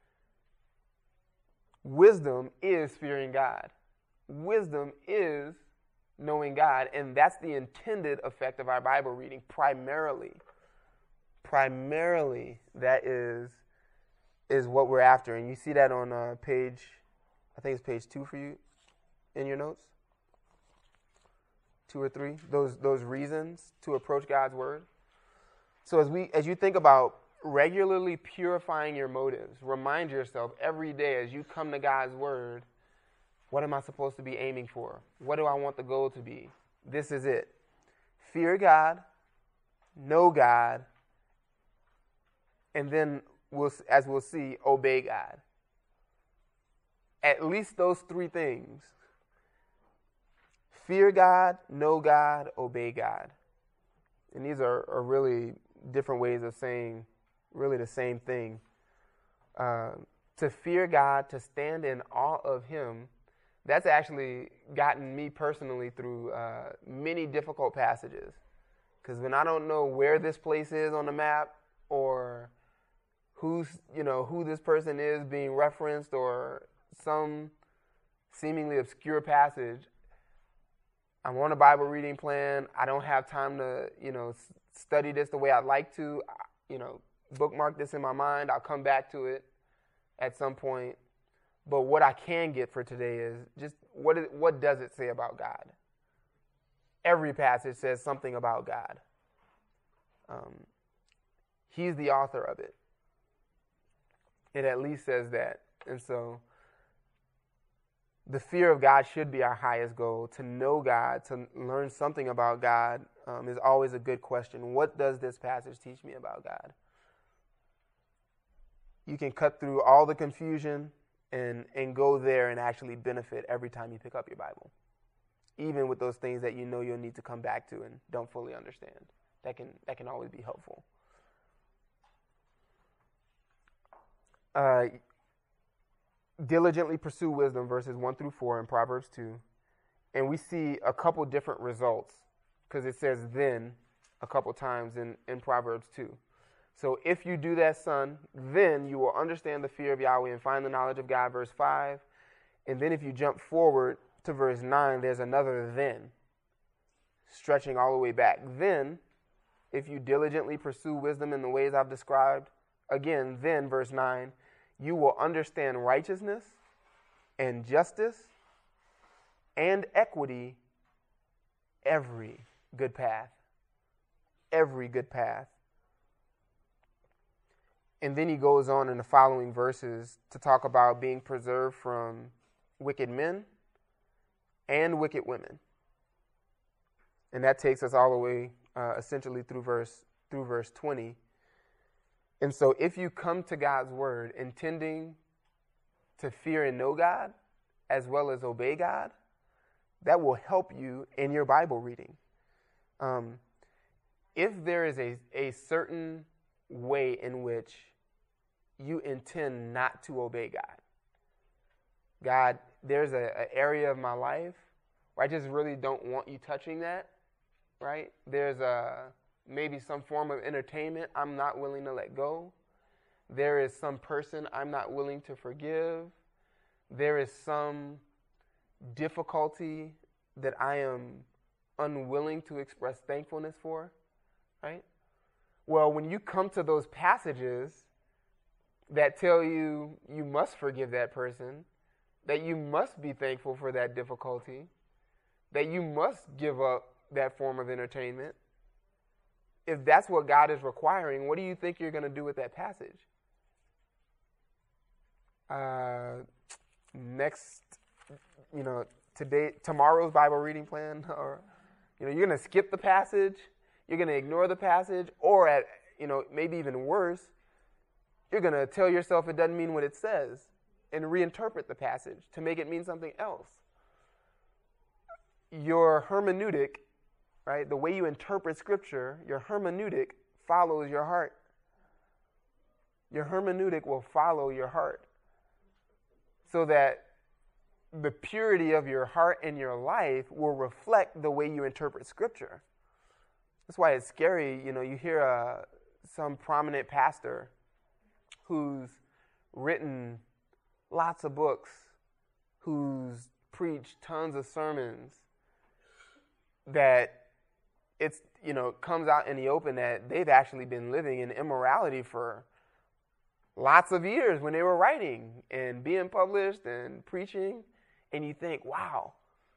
Wisdom is fearing God. Wisdom is knowing God, and that's the intended effect of our Bible reading, primarily. Primarily, that is, is what we're after. And you see that on uh, page, I think it's page two for you in your notes. Two or three, those those reasons to approach God's word. So as we as you think about regularly purifying your motives, remind yourself every day as you come to God's word, what am I supposed to be aiming for? What do I want the goal to be? This is it. Fear God, know God, and then we'll, as we'll see, obey God. At least those three things. Fear God, know God, obey God. And these are, are really different ways of saying really the same thing. Uh, to fear God, to stand in awe of Him, that's actually gotten me personally through uh, many difficult passages. Because when I don't know where this place is on the map, or who's, you know, who this person is being referenced, or some seemingly obscure passage, I'm on a Bible reading plan. I don't have time to, you know, s- study this the way I'd like to. I, you know, bookmark this in my mind. I'll come back to it at some point. But what I can get for today is just what is, what does it say about God? Every passage says something about God. Um, he's the author of it. It at least says that. And so the fear of God should be our highest goal. To know God, to learn something about God um, is always a good question. What does this passage teach me about God? You can cut through all the confusion and, and go there and actually benefit every time you pick up your Bible. Even with those things that you know you'll need to come back to and don't fully understand. That can, that can always be helpful. Uh, diligently pursue wisdom, verses one through four in Proverbs two. And we see a couple different results because it says then a couple times in, in Proverbs two. So if you do that, son, then you will understand the fear of Yahweh and find the knowledge of God, verse five. And then if you jump forward to verse nine, there's another then, stretching all the way back. Then, if you diligently pursue wisdom in the ways I've described, again, then, verse nine, you will understand righteousness and justice and equity, every good path. Every good path. And then he goes on in the following verses to talk about being preserved from wicked men and wicked women. And that takes us all the way uh, essentially through verse through verse twenty. And so if you come to God's word intending to fear and know God as well as obey God, that will help you in your Bible reading. Um, if there is a, a certain way in which you intend not to obey God, God, there's an area of my life where I just really don't want you touching that, right? There's a maybe some form of entertainment I'm not willing to let go. There is some person I'm not willing to forgive. There is some difficulty that I am unwilling to express thankfulness for, right? Well, when you come to those passages that tell you you must forgive that person, that you must be thankful for that difficulty, that you must give up that form of entertainment, if that's what God is requiring, what do you think you're going to do with that passage? Uh, next, you know, today, tomorrow's Bible reading plan, or you know, you're going to skip the passage, you're going to ignore the passage, or at, you know, maybe even worse, you're going to tell yourself it doesn't mean what it says and reinterpret the passage to make it mean something else. Your hermeneutic, right, the way you interpret Scripture, your hermeneutic follows your heart. Your hermeneutic will follow your heart, so that the purity of your heart and your life will reflect the way you interpret Scripture. That's why it's scary. You know, you hear uh, some prominent pastor who's written lots of books, who's preached tons of sermons, that it's, you know, comes out in the open that they've actually been living in immorality for lots of years when they were writing and being published and preaching. And you think, wow,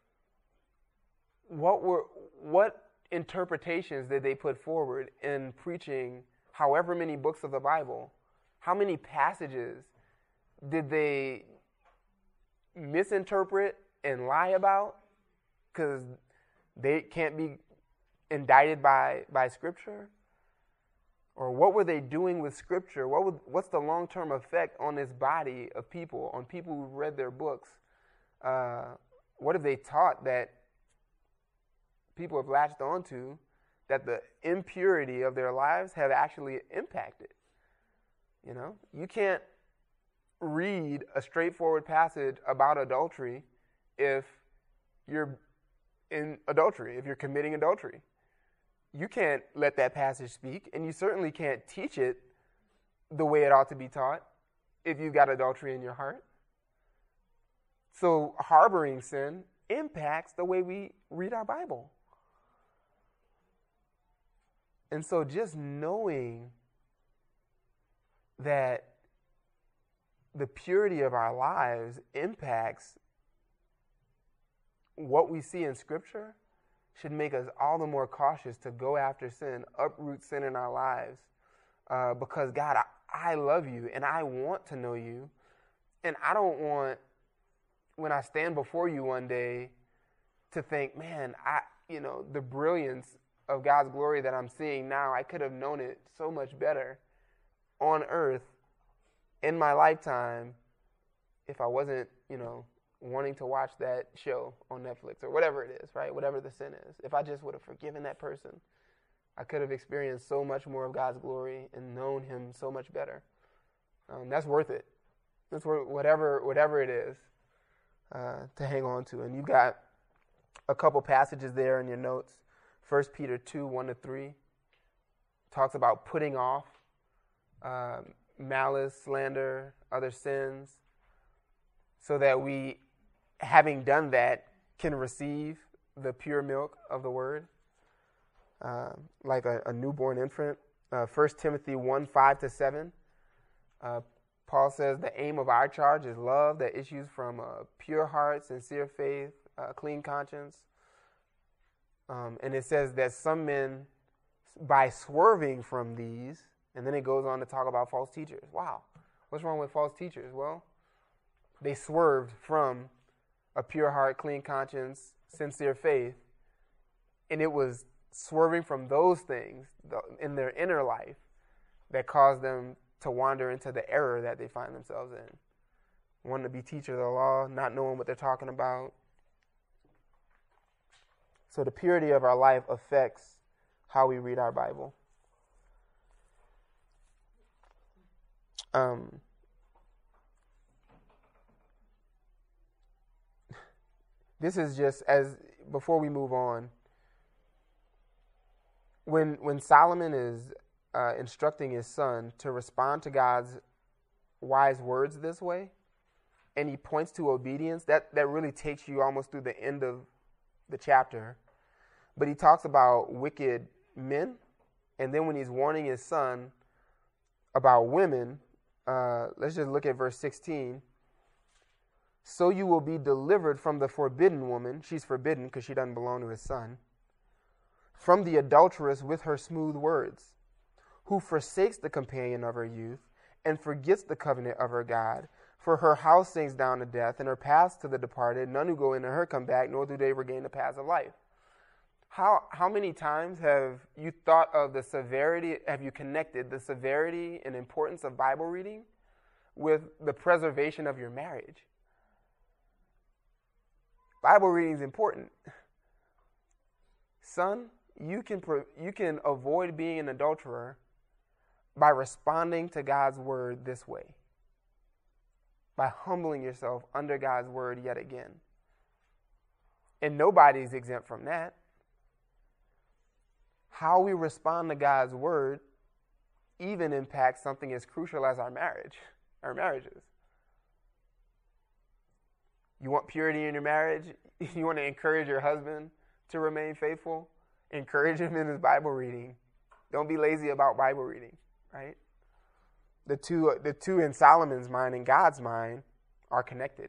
what were what interpretations did they put forward in preaching however many books of the Bible? How many passages did they misinterpret and lie about because they can't be indicted by, by Scripture? Or what were they doing with Scripture? What would, what's the long-term effect on this body of people, on people who've read their books? Uh, what have they taught that people have latched onto that the impurity of their lives have actually impacted? You know, you can't read a straightforward passage about adultery if you're in adultery, if you're committing adultery. You can't let that passage speak, and you certainly can't teach it the way it ought to be taught if you've got adultery in your heart. So harboring sin impacts the way we read our Bible. And so just knowing that the purity of our lives impacts what we see in Scripture should make us all the more cautious to go after sin, uproot sin in our lives. Uh, because, God, I, I love you, and I want to know you. And I don't want, when I stand before you one day, to think, man, I, you know, the brilliance of God's glory that I'm seeing now, I could have known it so much better on earth in my lifetime if I wasn't, you know, wanting to watch that show on Netflix or whatever it is, right? Whatever the sin is. If I just would have forgiven that person, I could have experienced so much more of God's glory and known him so much better. Um, that's worth it. That's worth whatever, whatever it is uh, to hang on to. And you've got a couple passages there in your notes. First Peter two, one to three talks about putting off um, malice, slander, other sins, so that we, having done that, can receive the pure milk of the word, uh, like a, a newborn infant. Uh, First Timothy one, five to seven, uh, Paul says the aim of our charge is love that issues from a pure heart, sincere faith, a clean conscience. Um, and it says that some men, by swerving from these, and then it goes on to talk about false teachers. Wow, what's wrong with false teachers? Well, they swerved from a pure heart, clean conscience, sincere faith, and it was swerving from those things in their inner life that caused them to wander into the error that they find themselves in. Wanting to be teachers of the law, not knowing what they're talking about. So the purity of our life affects how we read our Bible. Um, this is just as, before we move on, when when Solomon is uh, instructing his son to respond to God's wise words this way, and he points to obedience, that, that really takes you almost through the end of the chapter. But he talks about wicked men, and then when he's warning his son about women, uh, let's just look at verse sixteen. So you will be delivered from the forbidden woman. She's forbidden because she doesn't belong to his son. From the adulteress with her smooth words, who forsakes the companion of her youth and forgets the covenant of her God. For her house sinks down to death, and her paths to the departed. None who go into her come back, nor do they regain the paths of life. How how many times have you thought of the severity, have you connected the severity and importance of Bible reading with the preservation of your marriage? Bible reading is important. Son, you can you can avoid being an adulterer by responding to God's word this way, by humbling yourself under God's word yet again. And nobody's exempt from that. How we respond to God's word even impacts something as crucial as our marriage, our marriages. You want purity in your marriage? You want to encourage your husband to remain faithful? Encourage him in his Bible reading. Don't be lazy about Bible reading, right? The two, the two in Solomon's mind and God's mind are connected.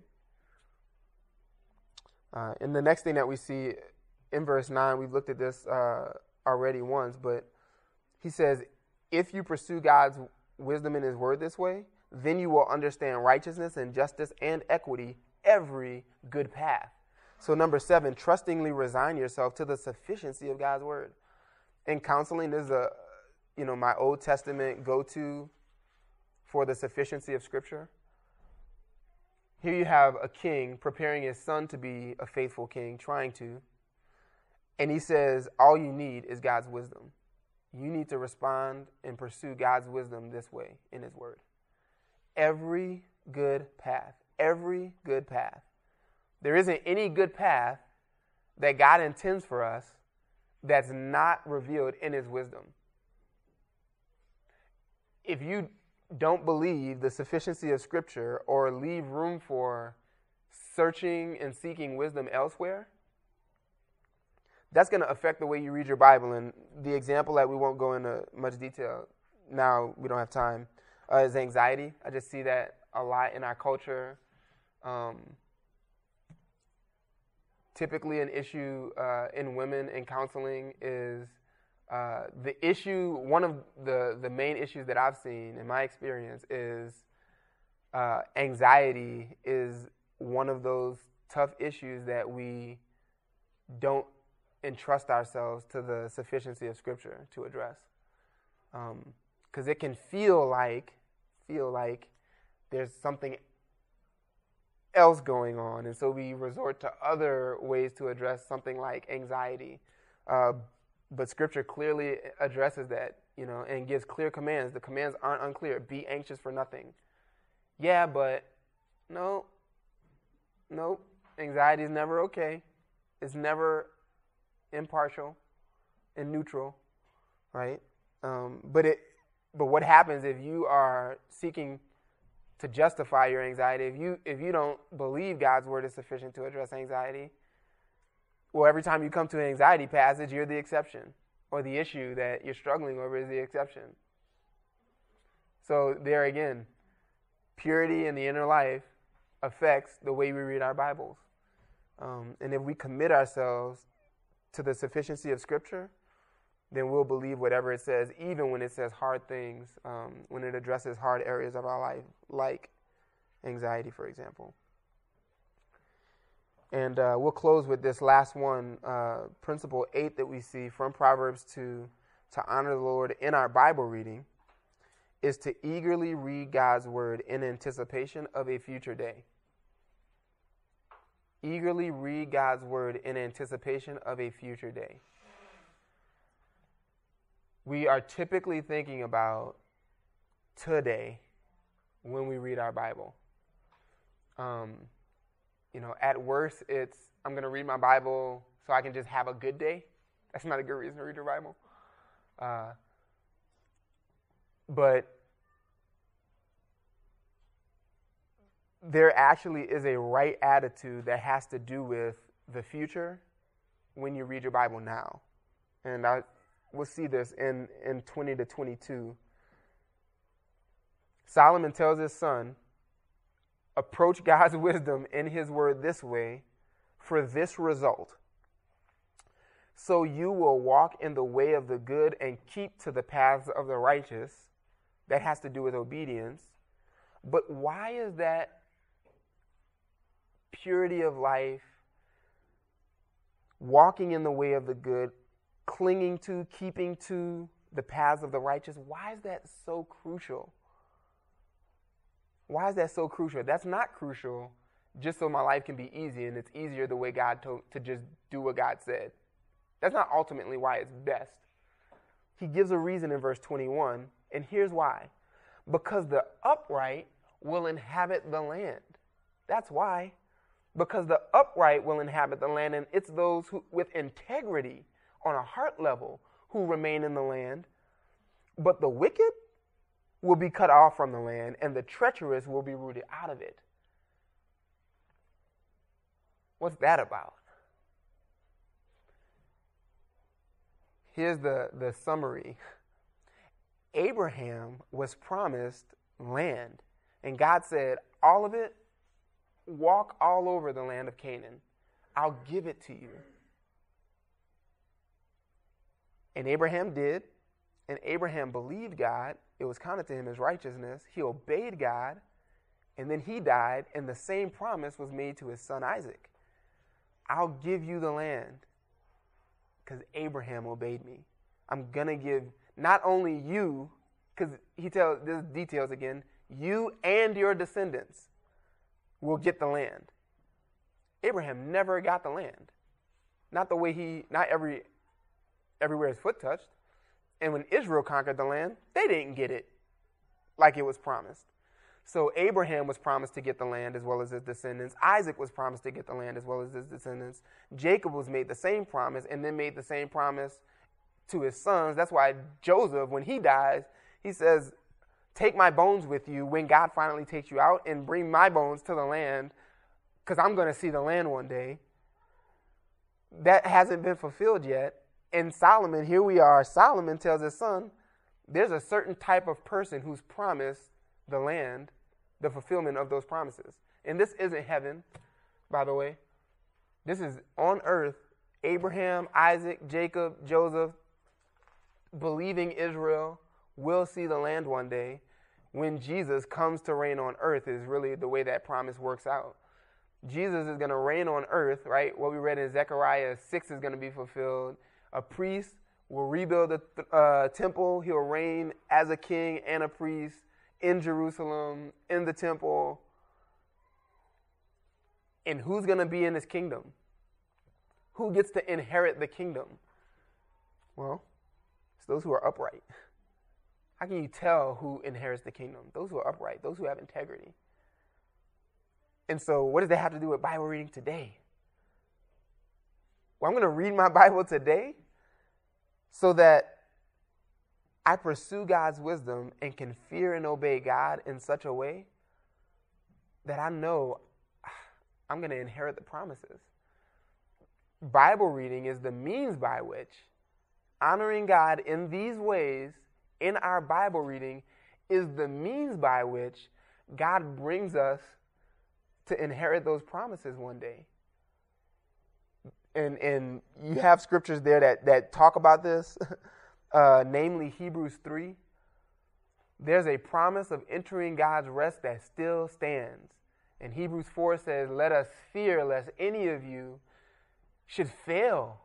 Uh, and the next thing that we see in verse nine, we've looked at this uh, already once, but he says, if you pursue God's wisdom in his word this way, then you will understand righteousness and justice and equity, every good path. So number seven, trustingly resign yourself to the sufficiency of God's word. In counseling, there's a, you know, my Old Testament go-to for the sufficiency of Scripture. Here you have a king preparing his son to be a faithful king, trying to. And he says, all you need is God's wisdom. You need to respond and pursue God's wisdom this way in his word. Every good path, every good path. There isn't any good path that God intends for us that's not revealed in his wisdom. If you don't believe the sufficiency of Scripture or leave room for searching and seeking wisdom elsewhere, that's going to affect the way you read your Bible. And the example that we won't go into much detail now, we don't have time, uh, is anxiety. I just see that a lot in our culture. Um, typically an issue uh, in women in counseling is uh, the issue, one of the, the main issues that I've seen in my experience is uh, anxiety is one of those tough issues that we don't entrust ourselves to the sufficiency of Scripture to address. Because um, it can feel like, feel like there's something else going on, and so we resort to other ways to address something like anxiety. Uh, but Scripture clearly addresses that, you know, and gives clear commands. The commands aren't unclear. Be anxious for nothing. Yeah, but no, no, anxiety is never okay. It's never impartial and neutral, right? Um, but it, but what happens if you are seeking to justify your anxiety? If you if you don't believe God's word is sufficient to address anxiety, well, every time you come to an anxiety passage, you're the exception, or the issue that you're struggling over is the exception. So there again, purity in the inner life affects the way we read our Bibles. Um, and if we commit ourselves to the sufficiency of Scripture, then we'll believe whatever it says, even when it says hard things, um, when it addresses hard areas of our life, like anxiety, for example. And uh, we'll close with this last one, uh, principle eight that we see from Proverbs two, to honor the Lord in our Bible reading, is to eagerly read God's word in anticipation of a future day. Eagerly read God's word in anticipation of a future day. We are typically thinking about today when we read our Bible. Um, you know, at worst, it's, I'm going to read my Bible so I can just have a good day. That's not a good reason to read your Bible. Uh, but there actually is a right attitude that has to do with the future when you read your Bible now. And I, we'll see this in, in twenty to twenty-two. Solomon tells his son, approach God's wisdom in his word this way for this result. So you will walk in the way of the good and keep to the paths of the righteous. That has to do with obedience. But why is that purity of life, walking in the way of the good, clinging to, keeping to the paths of the righteous. Why is that so crucial? Why is that so crucial? That's not crucial just so my life can be easy and it's easier the way God told to just do what God said. That's not ultimately why it's best. He gives a reason in verse twenty-one, and here's why. Because the upright will inhabit the land. That's why. Because the upright will inhabit the land, and it's those who, with integrity on a heart level, who remain in the land. But the wicked will be cut off from the land, and the treacherous will be rooted out of it. What's that about? Here's the, the summary. Abraham was promised land, and God said, all of it, walk all over the land of Canaan. I'll give it to you. And Abraham did, and Abraham believed God. It was counted to him as righteousness. He obeyed God, and then he died, and the same promise was made to his son Isaac. I'll give you the land because Abraham obeyed me. I'm going to give not only you, because he tells, this details again, you and your descendants will get the land. Abraham never got the land. Not the way he, not every, everywhere his foot touched. And when Israel conquered the land, they didn't get it like it was promised. So Abraham was promised to get the land as well as his descendants. Isaac was promised to get the land as well as his descendants. Jacob was made the same promise and then made the same promise to his sons. That's why Joseph, when he dies, he says, take my bones with you when God finally takes you out and bring my bones to the land because I'm going to see the land one day. That hasn't been fulfilled yet. And Solomon, here we are, Solomon tells his son, there's a certain type of person who's promised the land, the fulfillment of those promises. And this isn't heaven, by the way. This is on earth. Abraham, Isaac, Jacob, Joseph, believing Israel will see the land one day. When Jesus comes to reign on earth is really the way that promise works out. Jesus is going to reign on earth, right? What we read in Zechariah six is going to be fulfilled. A priest will rebuild the uh, temple. He'll reign as a king and a priest in Jerusalem, in the temple. And who's going to be in his kingdom? Who gets to inherit the kingdom? Well, it's those who are upright. How can you tell who inherits the kingdom? Those who are upright, those who have integrity. And so what does that have to do with Bible reading today? Well, I'm going to read my Bible today so that I pursue God's wisdom and can fear and obey God in such a way that I know I'm going to inherit the promises. Bible reading is the means by which honoring God in these ways in our Bible reading is the means by which God brings us to inherit those promises one day. And and you have scriptures there that, that talk about this. Uh, namely Hebrews three, there's a promise of entering God's rest that still stands. And Hebrews four says, let us fear lest any of you should fail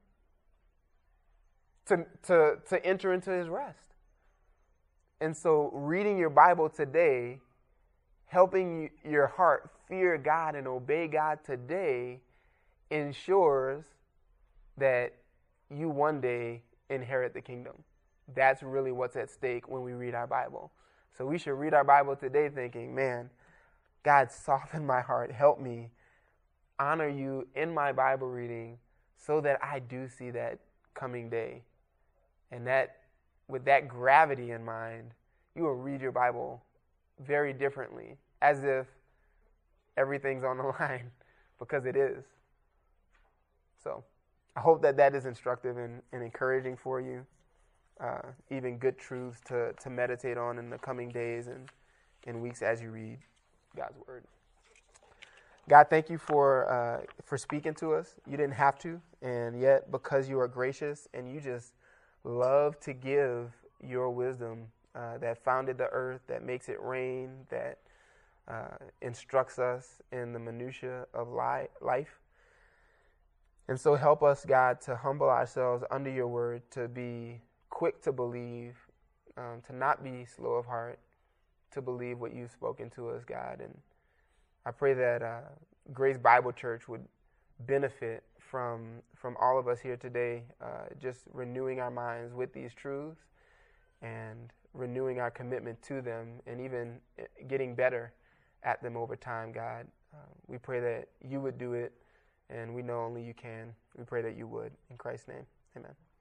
to, to, to enter into his rest. And so reading your Bible today, helping your heart fear God and obey God today ensures that you one day inherit the kingdom. That's really what's at stake when we read our Bible. So we should read our Bible today thinking, man, God, soften my heart. Help me honor you in my Bible reading so that I do see that coming day. And that with that gravity in mind, you will read your Bible very differently, as if everything's on the line, because it is. So I hope that that is instructive and, and encouraging for you, uh, even good truths to, to meditate on in the coming days and, and weeks as you read God's Word. God, thank you for uh, for speaking to us. You didn't have to, and yet because you are gracious and you just love to give your wisdom uh, that founded the earth, that makes it rain, that uh, instructs us in the minutia of li- life. And so help us, God, to humble ourselves under your word, to be quick to believe, um, to not be slow of heart, to believe what you've spoken to us, God. And I pray that uh, Grace Bible Church would benefit from from all of us here today, uh, just renewing our minds with these truths and renewing our commitment to them, and even getting better at them over time, God. Uh, we pray that you would do it, and we know only you can. We pray that you would. In Christ's name, amen.